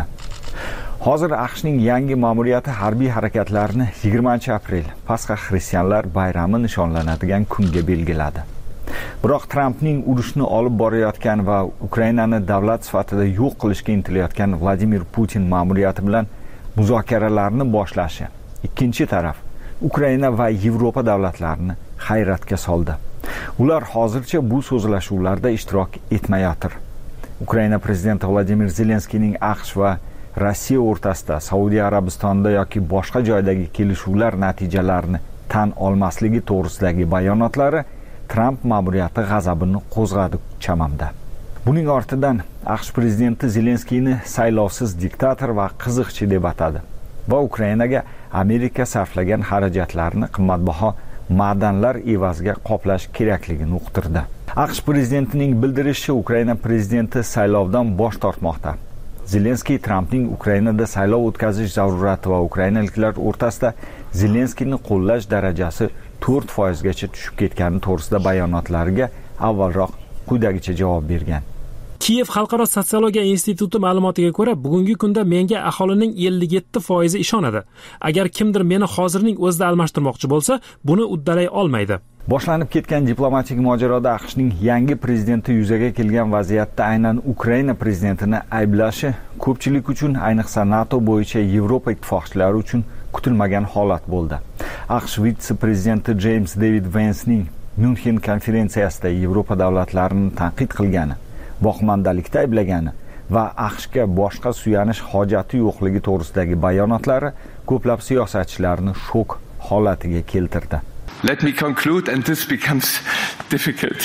Hozir AQShning yangi ma'muriyati harbiy harakatlarni yigirmanchi aprel Pasxa xristianlar bayrami nishonlanadigan kunga belgiladi. Biroq Trampning urushni olib borayotgan va Ukrainani davlat sifatida yo'q qilishga intilayotgan Vladimir Putin ma'muriyati bilan muzokaralarni boshlashi ikkinchi taraf Ukraina va Yevropa davlatlarini hayratga soldi. Ular hozircha bu so'zlashuvlarda ishtirok etmayotir. Ukraina prezidenti Vladimir Zelenskiyning AQSh va Rossiya o'rtasida Saudiya Arabistonida yoki boshqa joydagi kelishuvlar natijalarini tan olmasligi to'g'risidagi bayonotlari Tramp ma'muriyati g'azabini qo'zg'adi chamamda. Buning ortidan AQSh prezidenti Zelenskiyni saylovsiz diktator va qiziqchi deb atadi va Ukrainaga Amerika sarflagan xarajatlarni qimmatbaho ma'danlar evaziga qoplash kerakligini uqtirdi. AQSh prezidentining bildirishicha Ukraina prezidenti saylovdan bosh tortmoqda. Zelenskiy Trampning Ukrainada saylov o'tkazish zarurati va ukrainaliklar o'rtasida Zelenskiyni qo'llash darajasi to'rt foiz gacha tushib ketgani to'g'risida bayonotlariga avvalroq quyidagicha javob bergan. Kiyev xalqaro sotsiologiya instituti ma'lumotiga ko'ra, bugungi kunda menga aholining ellik yetti foizi ishonadi. Agar kimdir meni hozirning o'zida almashtirmoqchi bo'lsa, buni uddalay olmaydi. Boshlanib ketgan diplomatik mojaroda AQShning yangi prezidenti yuzaga kelgan vaziyatda aynan Ukraina prezidentini ayblashi ko'pchilik uchun, ayniqsa NATO bo'yicha Yevropa ittifoqchilari uchun kutilmagan holat bo'ldi. AQSh vitse-prezidenti James David Vance'ning München konferensiyasida Yevropa davlatlarini tanqid qilgani, boqmandalikda ayblagani va AQShga boshqa suyanish hojati yo'qligi to'g'risidagi bayonotlari ko'plab siyosatchilarni shok holatiga keltirdi. Let me conclude and this becomes difficult.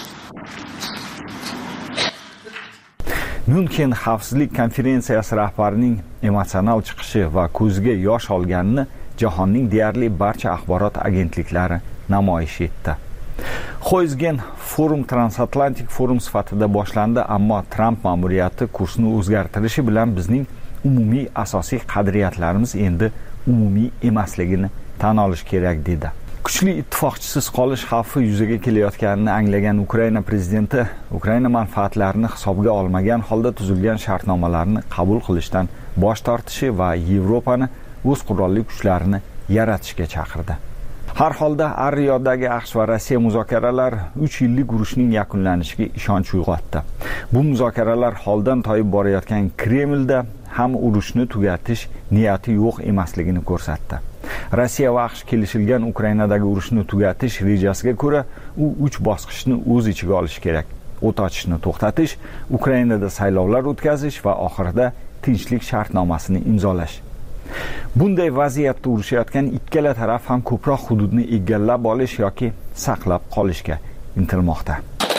München xavfsizlik konferensiyasi rahbarining emotsional chiqishi va ko'ziga yosh olganini jahonning deyarli barcha axborot agentliklari namoyish etdi. Xo'jgen forum transatlantik forum sifatida boshlandi, ammo Trump ma'muriyati kursni o'zgartirishi bilan bizning umumiy asosiy qadriyatlarimiz endi umumiy emasligini tan olish kerak dedi. Kuchli ittifoqchisiz qolish xavfi yuzaga kelayotganini anglagan Ukraina prezidenti Ukraina manfaatlarini hisobga olmagan holda tuzilgan shartnomalarni qabul qilishdan bosh tortishi va Yevropani o'z qurolli kuchlarini yaratishga chaqirdi. Har holda Ar-Riyodagi AQSh va Rossiya muzokaralari uch yillik urushning yakunlanishiga ishonch uyg'otdi. Bu muzokaralar holdan toyib borayotgan Kremlda ham urushni tugatish niyati yo'q emasligini ko'rsatdi. Rossiya va AQSh kelishilgan Ukrainadagi urushni tugatish rejasiga ko'ra, u uch bosqichni o'z ichiga olishi kerak. O't ochishni to'xtatish, Ukrainada saylovlar o'tkazish va oxirida tinchlik shartnomasini imzolash. Bunday vaziyatda urushayotgan ikkala taraf ham ko'proq hududni egallab olish yoki saqlab qolishga intilmoqda.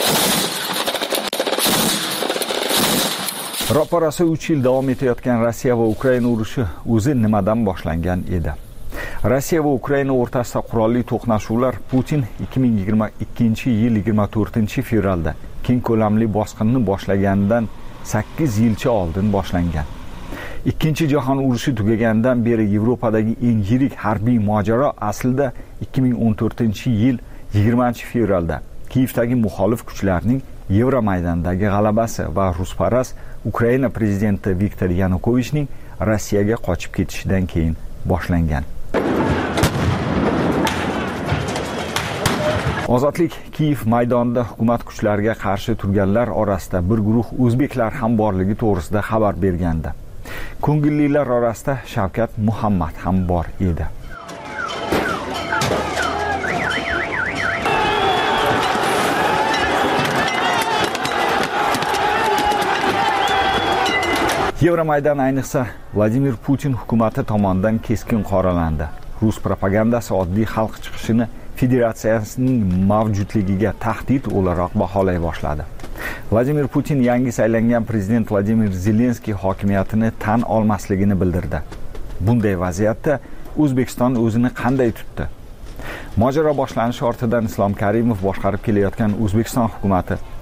Ro'parasi uch yil davom etayotgan Rossiya va Ukraina urushi o'zi nimadan boshlangan edi? Rossiya va Ukraina o'rtasida qurolli to'qnashuvlar Putin ikki ming yigirma ikkinchi yil yigirma to'rtinchi fevralda keng ko'lamli bosqinni boshlaganidan sakkiz yilcha oldin boshlangan. Ikkinchi jahon urushi tugagandan beri Yevropadagi eng yirik harbiy mojaro aslida ikki ming o'n to'rtinchi yil yigirmanchi fevralda Kiyevdagi muxolif kuchlarning Yevromaydondagi g'alabasi va rusparast Ukraina prezidenti Viktor Yanukovichning Rossiyaga qochib ketishidan keyin boshlangan. Ozodlik Kiyev maydonida hukumat kuchlariga qarshi turganlar orasida bir guruh o'zbeklar ham borligi to'g'risida xabar bergandi. Ko'ngillilar orasida Shavkat Muhammad ham bor edi. Yevromaydon ayniqsa Vladimir Putin hukumati tomonidan keskin qoralandi. Rus propagandasi oddiy xalq chiqishini federatsiyasining mavjudligiga tahdid o'laroq baholay boshladi. Vladimir Putin yangi saylangan prezident Vladimir Zelenskiy hokimiyatini tan olmasligini bildirdi. Bunday vaziyatda O'zbekiston o'zini qanday tutdi? Mojaro boshlanishi ortidan Islom Karimov boshqarib kelayotgan O'zbekiston hukumati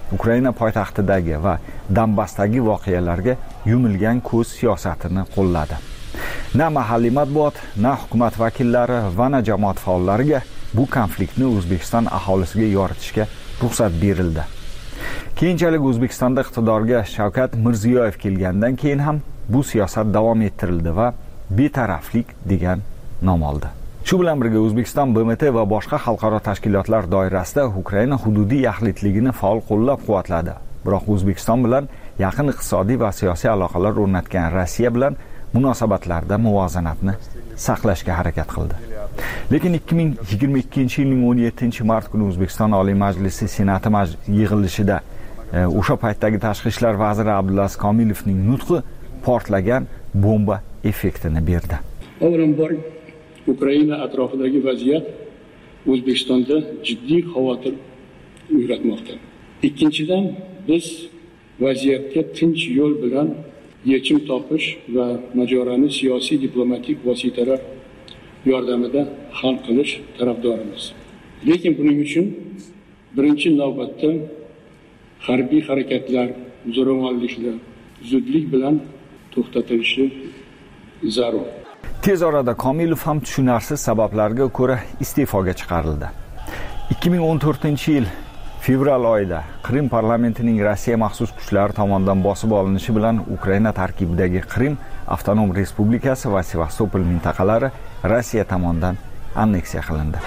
Ukraina poytaxtidagi va Donbassdagi voqealarga yumilgan ko'z siyosatini qo'lladi. Na mahalliy matbuot, na hukumat vakillari va na jamoat faollariga bu konfliktni O'zbekiston aholisiga yoritishga ruxsat berildi. Keyinchalik O'zbekistonda iqtidorga Shavkat Mirziyoyev kelgandan keyin ham bu siyosat davom ettirildi va betaraflik degan nom oldi. Shu bilan birga O'zbekiston B M T va boshqa xalqaro tashkilotlar doirasida Ukraina hududiy yaxlitligini faol qo'llab-quvvatladi. Biroq O'zbekiston bilan yaqin iqtisodiy va siyosiy aloqalar o'rnatgan Rossiya bilan munosabatlarda muvozanatni saqlashga harakat qildi. Lekin ikki ming yigirma ikkinchi yilning o'n yettinchi mart kuni O'zbekiston Oliy Majlisi Senati yig'ilishida o'sha paytdagi tashqi ishlar vaziri Abdulaziz Komilovning nutqi portlagan bomba effektini berdi. Avvalambor Ukraina atrofidagi vaziyat O'zbekistonda jiddiy xavotir uyg'otmoqda. Ikkinchidan, biz vaziyatga tinch yo'l bilan yechim topish va mojaroni siyosiy diplomatik vositalar yordamida hal qilish tarafdorimiz. Lekin buning uchun birinchi navbatda harbiy harakatlar, zo'ravonliklar zudlik bilan to'xtatilishi zarur. Tez orada Komilov ham tushunarsiz sabablarga ko'ra iste'foga chiqarildi. ikki ming o'n to'rtinchi yil fevral oyida Qrim parlamentining Rossiya maxsus kuchlari tomonidan bosib olinishi bilan Ukraina tarkibidagi Qrim avtonom respublikasi va Sevastopol mintaqalari Rossiya tomonidan anneksiya qilindi.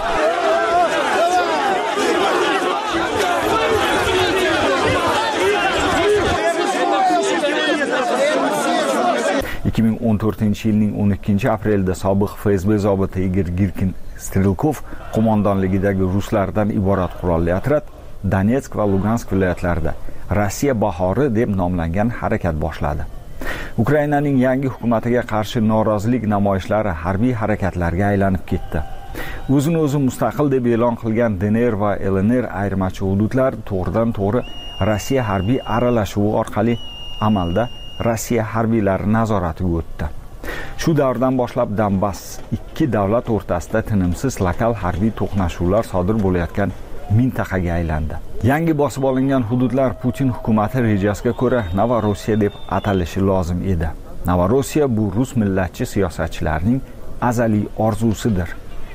ikki ming o'n to'rtinchi yilning o'n ikkinchi aprelida sobiq F S B zobiti Igor Girkin Strelkov qo'mondonligidagi ruslardan iborat qurolli otryad Donetsk va Lugansk viloyatlarida Rossiya bahori deb nomlangan harakat boshladi. Ukrainaning yangi hukumatiga qarshi norozilik namoyishlari harbiy harakatlarga aylanib ketdi. O'zini o'zi mustaqil deb e'lon qilgan D N R va L N R ayirmachi hududlar to'g'ridan-to'g'ri Rossiya harbiy aralashuvi orqali amalda Rossiya harbiylari nazoratiga o'tdi. Shu davrdan boshlab Donbass ikki davlat o'rtasida tinimsiz lokal harbiy to'qnashuvlar sodir bo'layotgan mintaqaga aylandi. Yangi bosib olingan hududlar Putin hukumati rejasiga ko'ra Novorossiya deb atalishi lozim edi. Novorossiya bu rus millatchi siyosatchilarning azaliy orzusidir.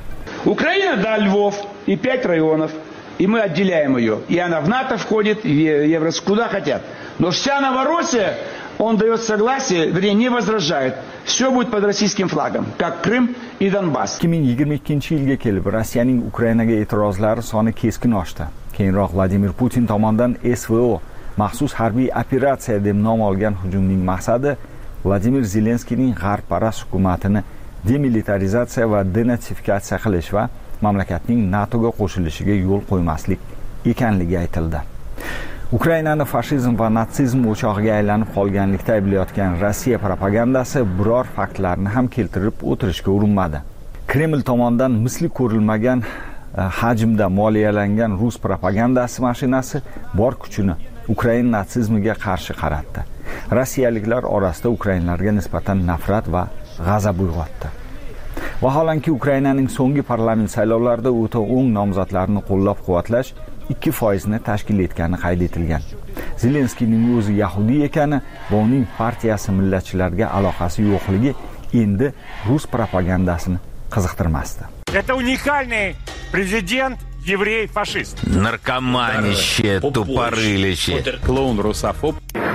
Украина да Львов и пять районов, и мы отделяем ее. И она в НАТО входит, в Евросоюз, куда хотят. Но вся Новороссия, он дает согласие, вернее, не возражает. Все будет под российским флагом, как Крым и Донбасс. ikki ming yigirma ikkinchi yilga kelib Rossiyaning Ukrainaga e'tirozlari soni keskin oshdi. Keyinroq Vladimir Putin tomonidan S V O maxsus harbiy operatsiya deb nom olgan hujumning maqsadi Vladimir Zelenskiyning g'arbparast hukumatini demilitarizatsiya va denatsifikatsiya qilish va mamlakatning NATOga qo'shilishiga yo'l qo'ymaslik ekanligi aytildi. Ukrainani fashizm va natsizm o'chog'iga aylanib qolganlikda ayblayotgan Rossiya propagandasi biror faktlarni ham keltirib o'tirishga urinmadi. Kreml tomonidan misli ko'rilmagan hajmda moliyalangan rus propagandasi mashinasi bor kuchini Ukraina natsizmiga qarshi qaratdi. Rossiyaliklar orasida ukrainlarga nisbatan nafrat va g'azab uyg'otdi. Vaholanki Ukrainaning so'nggi parlament saylovlarida o'ta o'ng nomzodlarni qo'llab-quvvatlash ikki foiz ni tashkil etgani qayd etilgan. Zelenskiyning o'zi yahudiy ekani va uning partiyasi millatchilarga aloqasi yo'qligi endi rus propagandasini qiziqtirmasdi. Это уникальный президент еврей-фашист. Наркоманище, тупорылище. Клоун-русофоб.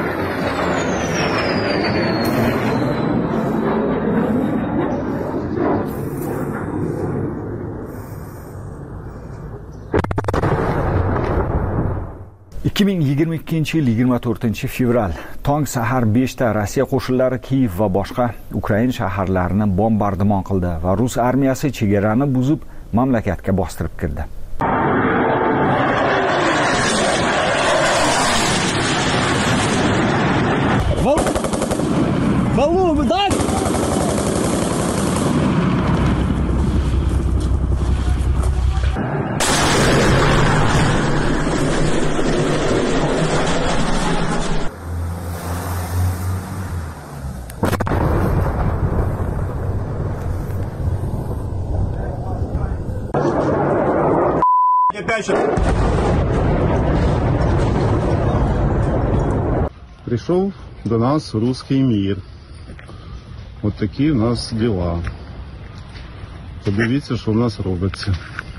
ikki ming yigirma ikkinchi yil yigirma to'rtinchi fevral tong sahar beshda Rossiya qo'shinlari Kiyev va boshqa Ukraina shaharlarini bombardimon qildi va rus armiyasi chegarani buzib mamlakatga bostirib kirdi. Пришел до нас русский мир. Вот такие у нас дела. Подивіться, що в нас робиться.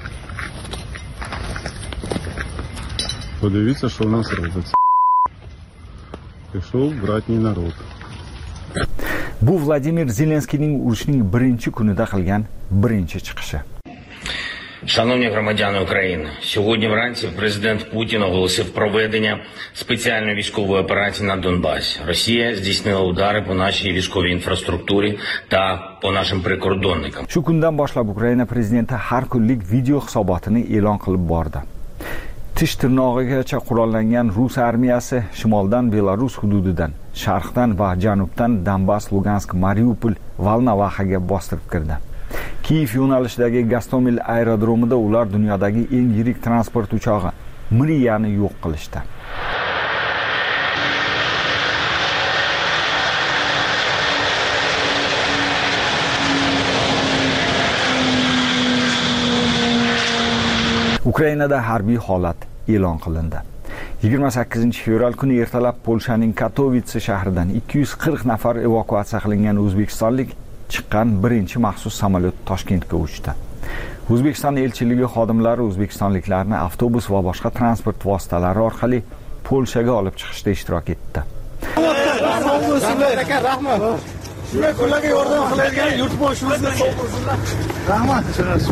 Подивіться, що в нас робиться. Пришел братний народ. Bu Vladimir Zelenskiyning urushning birinchi kunida qilgan birinchi chiqishi. Шановні громадяни України, сьогодні вранці президент Путін оголосив проведення спеціальної військової операції на Донбасі. Росія здійснила удари по нашій військовій інфраструктурі та по нашим прикордонникам. Shu kundan boshlab Ukraina prezidenti har kunlik video hisobotini e'lon qilib bordi. Tish tirnog'igacha qurollangan Rus armiyasi shimoldan Belarus hududidan, sharqdan va janubdan Donbas, Lugansk, Mariupol, Volnovakhaga bostirib kirdi. Kiyev yo'nalishidagi Gostomel aerodromida ular dunyodagi eng yirik transport uchog'i Mriyani yo'q qilishdi. Ukrainada harbiy holat e'lon qilindi. yigirma sakkizinchi fevral kuni ertalab Polshaning Katowice shahridan ikki yuz qirq nafar evakuatsiya qilingan o'zbekistonlik chiqqan birinchi maxsus samolyot Toshkentga uchdi. O'zbekiston elchiligi xodimlari o'zbekistonliklarni avtobus va boshqa transport vositalari orqali Polshaga olib chiqishda ishtirok etdi. Rahmat. Shunday kunlarga yordam qilayotgan yurtboshimizga sog' bo'lsinlar. Rahmat.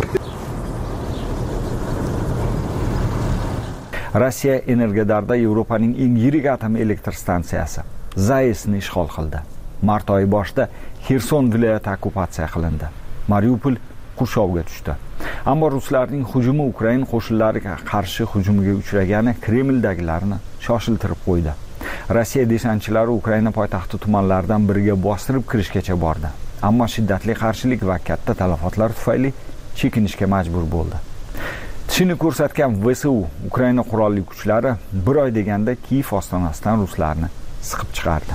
Rossiya Energodarda Yevropaning eng yirik atom elektr stansiyasi Zaesni ishg'ol qildi. Mart oyi boshida Xerson viloyati okkupatsiya qilindi. Mariupol qurshovga tushdi. Ammo ruslarning hujumi Ukraina qo'shinlariga qarshi hujumga uchragani Kremldagilarni shoshiltirib qo'ydi. Rossiya desantchilari Ukraina poytaxti tumanlaridan biriga bostirib kirishgacha bordi. Ammo shiddatli qarshilik va katta talafotlar tufayli chekinishga majbur bo'ldi. Tishini ko'rsatgan V S U Ukraina qurolli kuchlari bir oy deganda Kiyev ostonasidan ruslarni siqib chiqardi.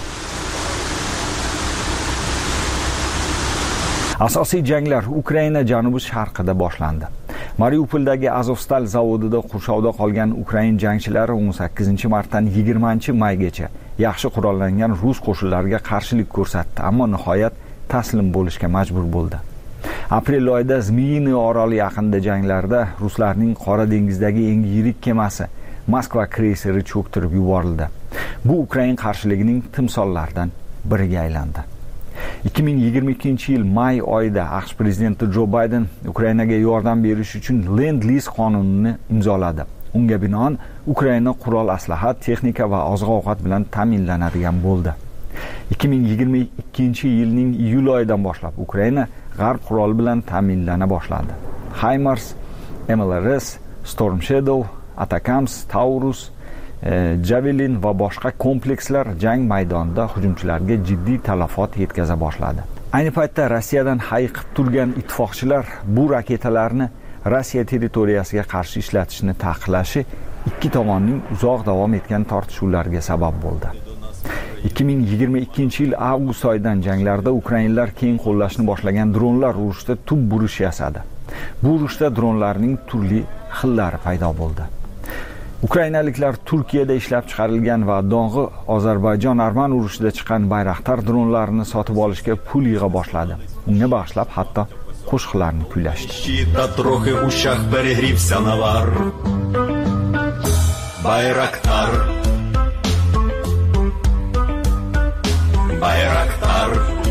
Asosiy janglar Ukraina janubi sharqida boshlandi. Mariupoldagi Azovstal zavodida qurshovda qolgan Ukrain jangchilari o'n sakkizinchi martdan yigirmanchi maygacha yaxshi qurollangan rus qo'shinlariga qarshilik ko'rsatdi, ammo nihoyat taslim bo'lishga majbur bo'ldi. Aprel oyida Zmiyini oroli yaqinida janglarda ruslarning Qora dengizdagi eng yirik kemasi Moskva kreyseri cho'ktirib yuborildi. Bu Ukrain qarshiligining timsollaridan biriga aylandi. ikki ming yigirma ikkinchi yil may oyida AQSh prezidenti Jo Bayden Ukrainaga yordam berish uchun Lend-Liz qonunini imzoladi. Unga binoan Ukraina qurol aslahat, texnika va oziq-ovqat bilan ta'minlanadigan bo'ldi. ikki ming yigirma ikkinchi yilning iyul oyidan boshlab Ukraina g'arb quroli bilan ta'minlana boshladi. HIMARS, M L R S, Storm Shadow, Atacams, Taurus, Javelin va boshqa komplekslar jang maydonida hujumchilarga jiddiy talafot yetkaza boshladi. Ayni paytda Rossiyadan hayiqib turgan ittifoqchilar bu raketalarni Rossiya territoriyasiga qarshi ishlatishni taqiqlashi ikki tomonning uzoq davom etgan tortishuvlarga sabab bo'ldi. ikki ming yigirma ikkinchi yil avgust oyidan janglarda ukrainlar keng qo'llashni boshlagan dronlar urushda tub burish yasadi. Bu urushda dronlarning turli xillari paydo bo'ldi. Ukrainaliklar Turkiyada ishlab chiqarilgan va dong'i Ozarbayjon-Arman urushida chiqqan Bayraktar dronlarini sotib olishga pul yig'a boshladi. Unga bag'ishlab hatto qo'shiqlarni kuylashdi. Bayraktar Bayraktar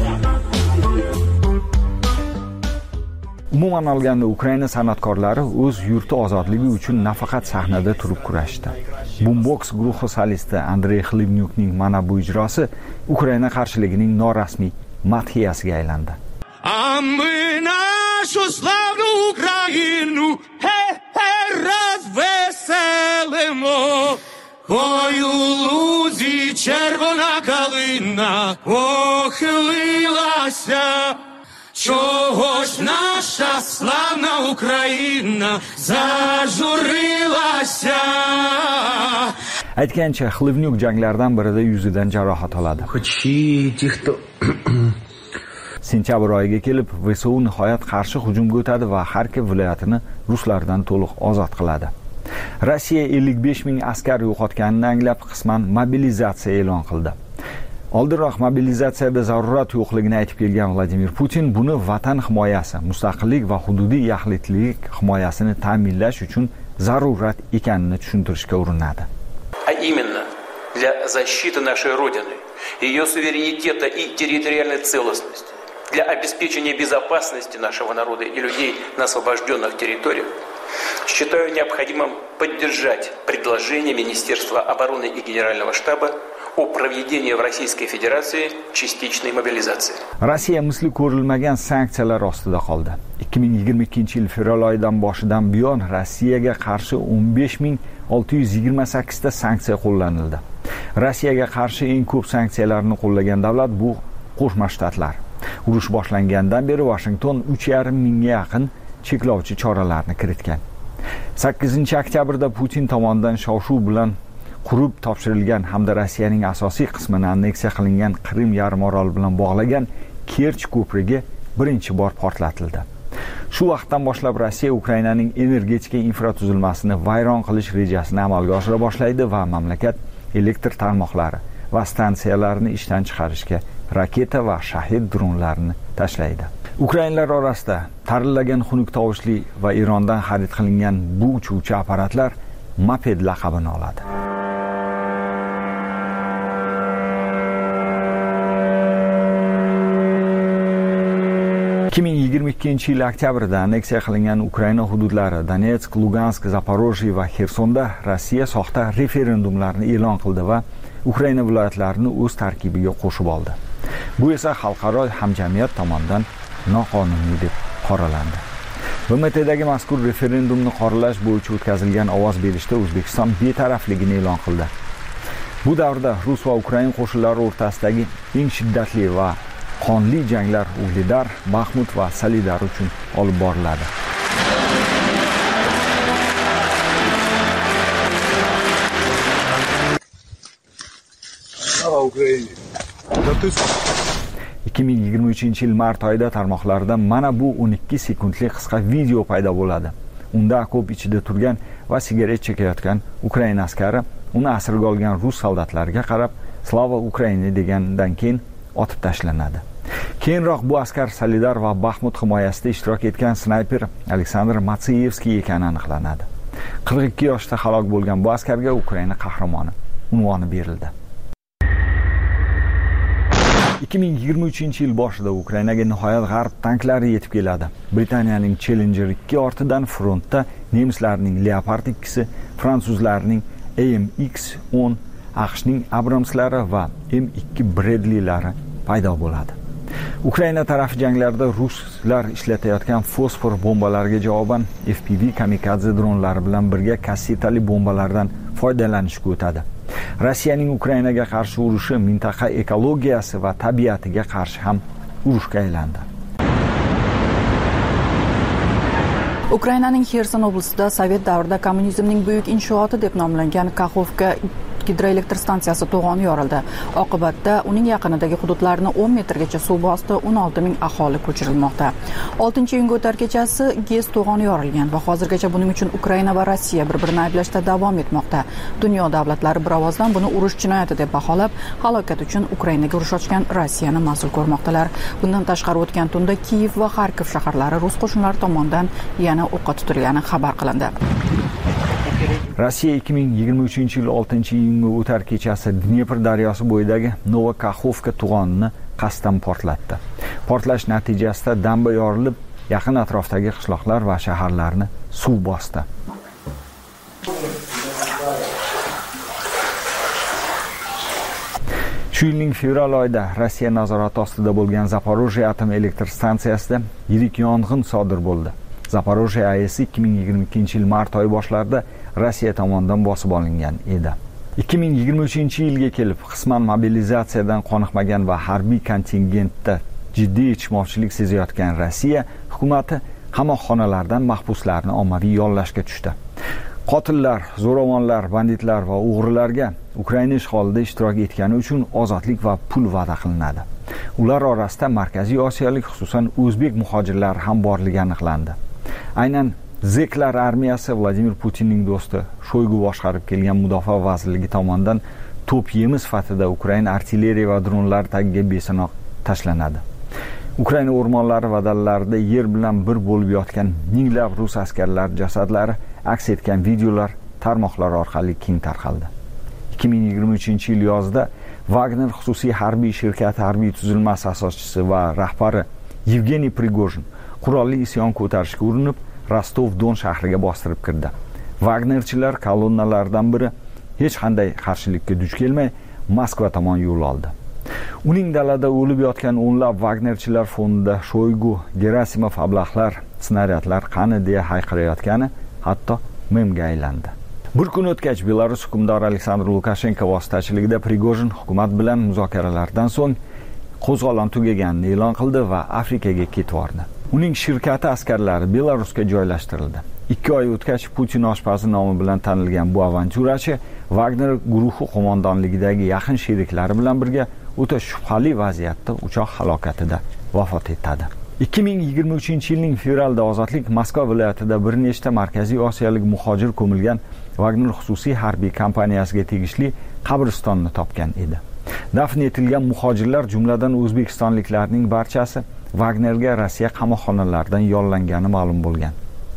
Umuman olganda Ukraina san'atkorlari o'z yurti ozodligi uchun nafaqat sahnada turib kurashdi. Boombox guruhi solisti Andrey Xlivnyukning mana bu ijrosi Ukraina qarshiligining norasmiy madhiyasiga aylandi. Мы нашу славную Украину хе-хе розвеселимо. Ой, у лузі червона калина похилилася. Чого ж наша славна Україна зажурилася? Aytgancha Xlivnyuk janglardan birida yuzidan jarohat oladi. Sentyabr oyiga kelib V S U nihoyat qarshi hujumga o'tadi va Xarkov viloyatini ruslardan to'liq ozod qiladi. Rossiya ellik besh ming askar yo'qotganini anglab, qisman mobilizatsiya e'lon qildi. Oldinroq mobilizatsiyada zarurat yo'qligini aytib kelgan Vladimir Putin buni vatan himoyasi, mustaqillik va hududiy yaxlitlik himoyasini ta'minlash uchun zarurat ekanini tushuntirishga urinadi. А именно для защиты нашей Родины, ее суверенитета и территориальной целостности, для обеспечения безопасности нашего народа и людей на освобожденных территориях, считаю необходимым поддержать предложение Министерства обороны и Генерального штаба о проведении в Российской Федерации частичной мобилизации. Rossiya misli ko'rilmagan sanksiyalar ostida qoldi. ikki ming yigirma ikkinchi yil fevral oyidan boshidan buyon Rossiyaga qarshi o'n besh ming olti yuz yigirma sakkiz ta sanksiya qo'llanildi. Rossiyaga qarshi eng ko'p sanksiyalarni qo'llagan davlat bu Qo'shma Shtatlar. Urush boshlangandan beri Washington uch yarim mingga yaqin cheklovchi choralarni kiritgan. sakkizinchi oktyabrda Putin tomonidan shov-shuv bilan qurib topshirilgan hamda Rossiyaning asosiy qismini anneksiya qilingan Qrim yarimoroli bilan bog'lagan Kerch ko'prigi birinchi bor portlatildi. Shu vaqtdan boshlab Rossiya Ukrainaning energetika infratuzilmasini vayron qilish rejasini amalga oshira boshlaydi va mamlakat elektr tarmoqlari va stansiyalarini ishdan chiqarishga raketa va shahid dronlarini tashlaydi. Ukrainlar orasida tarillagan xunuk tovushli va Erondan xarid qilingan bu uchuvchi apparatlar Moped laqabini oladi. ikki ming yigirma ikkinchi yil oktyabrda anneksiya qilingan Ukraina hududlari Donetsk, Lugansk, Zaporojye va Xersonda Rossiya soxta referendumlarni e'lon qildi va Ukraina viloyatlarini o'z tarkibiga qo'shib oldi. Bu esa xalqaro hamjamiyat tomonidan noqonuniy deb qoralandi. B M Tdagi mazkur referendumni qoralash bo'yicha o'tkazilgan ovoz berishda O'zbekiston betarafligini e'lon qildi. Bu davrda Rus va Ukraina qo'shinlari o'rtasidagi eng shiddatli va qonli janglar Ugledar, Baxmut va Solidar uchun olib boriladi. Slava Ukraini. ikki ming yigirma uchinchi yil mart oyida tarmoqlarda mana bu o'n ikki sekundlik qisqa video paydo bo'ladi. Unda okop ichida turgan va sigaret chekayotgan Ukraina askari uni asirga olgan rus soldatlariga qarab Slava Ukraini degandan keyin otib tashlanadi. Keyinroq bu askar Solidar va Baxmut himoyasida ishtirok etgan snayper Aleksandr Matsiyevskiy ekani aniqlanadi. qirq ikki yoshda halok bo'lgan bu askarga Ukraina qahramoni unvoni berildi. ikki ming yigirma uchinchi yil boshida Ukrainaga nihoyat g'arb tanklari yetib keladi. Britaniyaning Challenger ikki ortidan frontda nemislarning Leopard ikkisi, fransuzlarning A M X o'n, AQShning Abramslari va M ikki Bradleylari paydo bo'ladi. Ukraina tarafi janglarda ruslar ishlatayotgan fosfor bombalariga javoban F P V kamikadze dronlari bilan birga kassetali bombalardan foydalanishga o'tadi. Rossiyaning Ukrainaga qarshi urushi mintaqa ekologiyasi va tabiatiga qarshi ham urushga aylandi. Ukrainaning Xerson oblastida Sovet davrida kommunizmning buyuk inshooti deb nomlangan Kakhovka gidroelektr stansiyasi to'g'oni yorildi. Oqibatda uning yaqinidagi hududlarni o'n metrgacha suv bosdi, o'n olti ming aholi ko'chirilmoqda. oltinchi iyunga o'tar kechasi GES to'g'oni yorilgan va hozirgacha buning uchun Ukraina va Rossiya bir-birini ayblashda davom etmoqda. Dunyo davlatlari bir ovozdan buni urush jinoyati deb baholab, halokat uchun Ukrainaga urush ochgan Rossiyani mas'ul ko'rmoqdalar. Bundan tashqari o'tgan tunda Kiyev va Xarkov shaharlari rus qo'shinlari tomonidan yana o'qqa tutilgani xabar qilindi. Rossiya ikki ming yigirma uchinchi yil oltinchi iyunga o'tar kechasi Dnepr daryosi bo'yidagi Novokakhovka to'g'onini qasddan portlatdi. Portlash natijasida damba yorilib, yaqin atrofdagi qishloqlar va shaharlarni suv bosdi. Shu yilning fevral oyida Rossiya nazorati ostida bo'lgan Zaporojye atom elektr stansiyasida yirik yong'in sodir bo'ldi. Zaporojye A E S ikki ming yigirma ikkinchi yil mart oyi boshlarida Rossiya tomonidan bosib olingan edi. ikki ming yigirma uchinchi yilga kelib qisman mobilizatsiyadan qoniqmagan va harbiy kontingentda jiddiy yetishmovchilik sezayotgan Rossiya hukumati qamoqxonalardan mahbuslarni ommaviy yollashga tushdi. Qotillar, zo'ravonlar, banditlar va o'g'rilarga Ukraina ishg'olida ishtirok etgani uchun ozodlik va pul va'da qilinadi. Ular orasida Markaziy Osiyolik, xususan o'zbek muhojirlari ham borligi aniqlandi. Aynan Zeklar armiyasi Vladimir Putinning do'sti Shoygu boshqarib kelgan mudofaa vazirligi tomonidan to'p yemi sifatida Ukraina artilleriya va dronlar tagiga beso'noq tashlanadi. Ukraina o'rmonlari va dalalarida yer bilan bir bo'lib yotgan minglab rus askarlar jasadlari aks etgan videolar tarmoqlar orqali keng tarqaldi. ikki ming yigirma uchinchi yil yozida Wagner xususiy harbiy shirkati harbiy tuzilmasi asoschisi va rahbari Yevgeniy Prigojin qurolli isyon ko'tarishga urinib, Rostov-Don shahriga bostirib kirdi. Wagnerchilar kolonnalaridan biri hech qanday qarshilikka duch kelmay Moskva tomon yo'l oldi. Uning dalada o'lib yotgan o'nlab Wagnerchilar fonida Shoygu, Gerasimov ablahlar, snaryadlar qani deya hayqirayotgani hatto memga aylandi. Bir kun o'tgach Belarus hukmdori Aleksandr Lukashenko vositachiligida Prigojin hukumat bilan muzokaralardan so'ng qo'zg'olon tugaganini e'lon qildi va Afrikaga ketib bordi. Uning shirkati askarlari Belarusga joylashtirildi. ikki oy o'tgach Putin oshpazi nomi bilan tanilgan bu avanturachi Wagner guruhi qo'mondonligidagi yaqin sheriklari bilan birga o'ta shubhali vaziyatda uchoq halokatida vafot etadi. ikki ming yigirma uchinchi yilning fevralda ozodlik Moskva viloyatida bir nechta markaziy osiyolik muhojir ko'milgan Wagner xususiy harbiy kompaniyasiga tegishli qabristonni topgan edi. Dafn etilgan muhojirlar, jumladan o'zbekistonliklarning barchasi Wagnerga Rossiya qamoqxonalaridan yollangani ma'lum bo'lgan.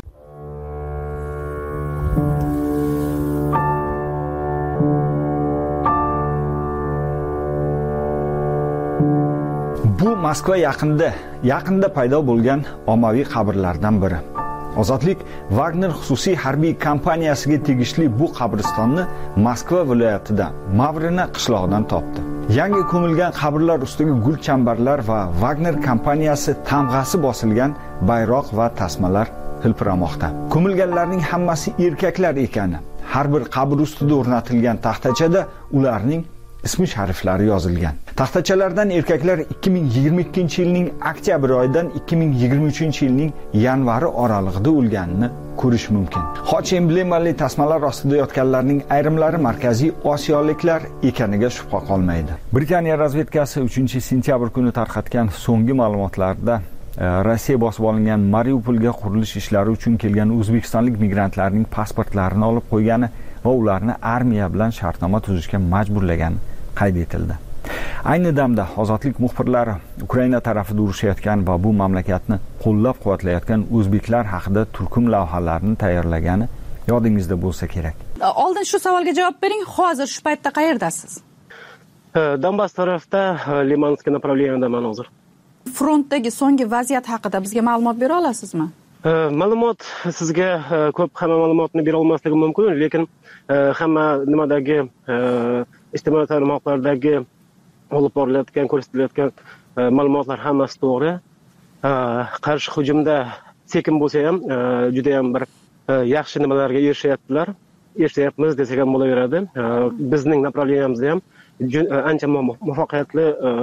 Bu Moskva yaqinda, yaqinda paydo bo'lgan ommaviy qabrlardan biri. Ozodlik Wagner xususiy harbiy kompaniyasiga tegishli bu qabristonni Moskva viloyatida Mavrina qishlog'idan topdi. Yangi ko'milgan qabrlar ustiga gul chambarlar va Wagner kompaniyasi tamg'asi bosilgan bayroq va tasmalar hilpiramoqda. Ko'milganlarning hammasi erkaklar ekani, har bir qabr ustida o'rnatilgan taxtachada ularning ismi shariflari yozilgan. Taxtachalardan erkaklar ikki ming yigirma ikkinchi yilning oktyabr oyidan ikki ming yigirma uchinchi yilning yanvari oralig'ida o'lganini ko'rish mumkin. Xoch emblemali tasmalar ostida yotganlarning ayrimlari markaziy osiyoliklar ekaniga shubha qolmaydi. Britaniya razvedkasi uchinchi sentyabr kuni tarqatgan so'nggi ma'lumotlarda Rossiya bosib olingan Mariupolga qurilish ishlari uchun kelgan o'zbekistonlik migrantlarning pasportlarini olib qo'ygani va ularni armiya bilan shartnoma tuzishga majburlagani qayd etildi. Ayni damda ozodlik muxbirlari Ukraina tarafida urushayotgan va bu mamlakatni qo'llab-quvvatlayotgan o'zbeklar haqida turkum lavhalarni tayyorlagani yodingizda bo'lsa kerak. Oldin shu savolga javob bering. Hozir shu paytda qayerdasiz? Donbass tarafda, Limanskiy направлениеdaman hozir. Frontdagi so'nggi vaziyat haqida bizga ma'lumot bera olasizmi? Ma'lumot sizga ko'p hamma ma'lumotni bera olmasligim mumkin, lekin hamma nimadagi ijtimoiy tarmoqlardagi olib borilayotgan, ko'rsatilayotgan ma'lumotlar hammasi to'g'ri. Qarshi hujumda sekin bo'lsa ham juda ham bir yaxshi nimalarga erishayaptilar. Erishayapmiz desak ham bo'laveradi. Bizning направлениемizda ham ancha muvaffaqiyatli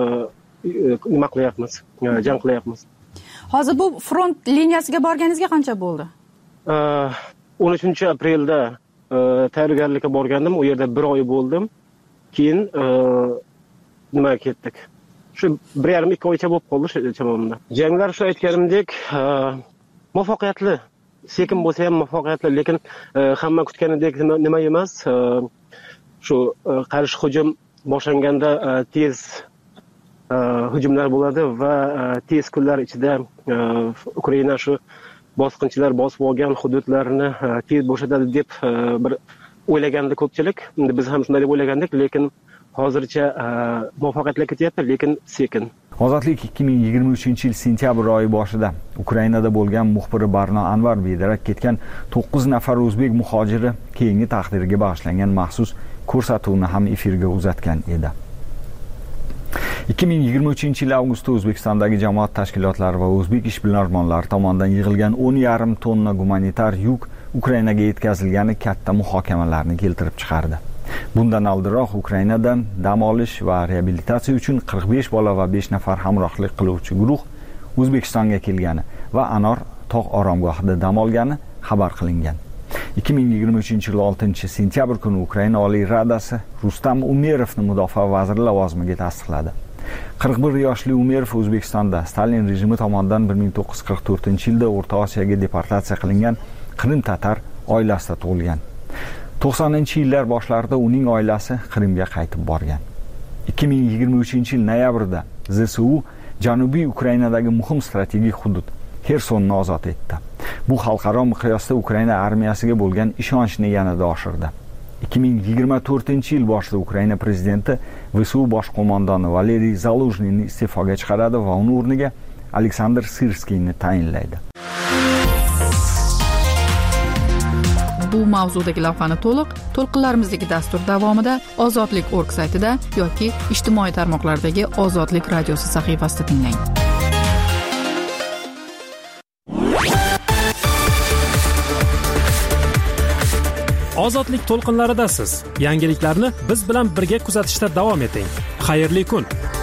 nima qilyapmiz, jang qilyapmiz. Hozir bu front liniyasiga borganingizga qancha bo'ldi? o'n uchinchi aprelda tayyorgarlikka borgandim. U yerda bir oy bo'ldim. Keyin nimaga ketdik? Shu bir yarim ikki oycha bo'lib qoldi chamamda. Janglar shu aytganimdek muvaffaqiyatli, sekin bo'lsa ham muvaffaqiyatli, lekin hamma kutganidek nima emas. Shu qarshi hujum boshlanganda tez hujumlar bo'ladi va tez kunlar ichida Ukraina shu bosqinchilar bosib olgan hududlarni tez bo'shatadi deb bir o'ylagandi ko'pchilik. Biz ham shunday deb o'ylagandik, lekin hozircha muvaffaqiyatli ketyapti, lekin sekin. Ozodlik ikki ming yigirma uchinchi yil sentyabr oyi boshida Ukrainada bo'lgan muxbiri Barno Anvar bedarak ketgan to'qqiz nafar o'zbek muhojiri keyingi taqdiriga bag'ishlangan maxsus ko'rsatuvni ham efirga uzatgan edi. ikki ming yigirma uchinchi yil avgustda O'zbekistondagi jamoat tashkilotlari va o'zbek ishbilarmonlari tomonidan yig'ilgan o'n yarim tonna gumanitar yuk Ukrainaga yetkazilgani katta muhokamalarni keltirib chiqardi. Bundan oldinroq Ukrainadan dam olish va reabilitatsiya uchun qirq besh bola va besh nafar hamrohlik qiluvchi guruh O'zbekistonga kelgani va Anor tog' oromgohida dam olgani xabar qilingan. ikki ming yigirma uchinchi yil oltinchi sentyabr kuni Ukraina Oliy Radasi Rustam Umerovni mudofaa vaziri lavozimiga tasdiqladi. qirq bir yoshli Umerov O'zbekistonda Stalin rejimi tomonidan bir ming to'qqiz yuz qirq to'rtinchi yilda O'rta Osiyoga deportatsiya qilingan Qrim tatar oilasida tug'ilgan. to'qsoninchi yillar boshlarida uning oilasi Qrimga qaytib borgan. ikki ming yigirma uchinchi yil noyabrda Z S U Janubiy Ukrainadagi muhim strategik hudud Xersonni ozod etdi. Bu xalqaro miqyosda Ukraina armiyasiga bo'lgan ishonchni yanada oshirdi. ikki ming yigirma to'rtinchi yil boshida Ukraina prezidenti V S U bosh qo'mondoni Valeriy Zaluzhniyni iste'foga chiqaradi va uning o'rniga Aleksandr Sirskiyni tayinlaydi. Bu mavzudagi lavhani to'liq to'lqinlarimizdagi dastur davomida ozodlik nokta org saytida yoki ijtimoiy tarmoqlardagi Ozodlik radiosi sahifasida tinglang. Ozodlik to'lqinlaridasiz. Yangiliklarni biz bilan birga kuzatishda davom eting. Xayrli kun.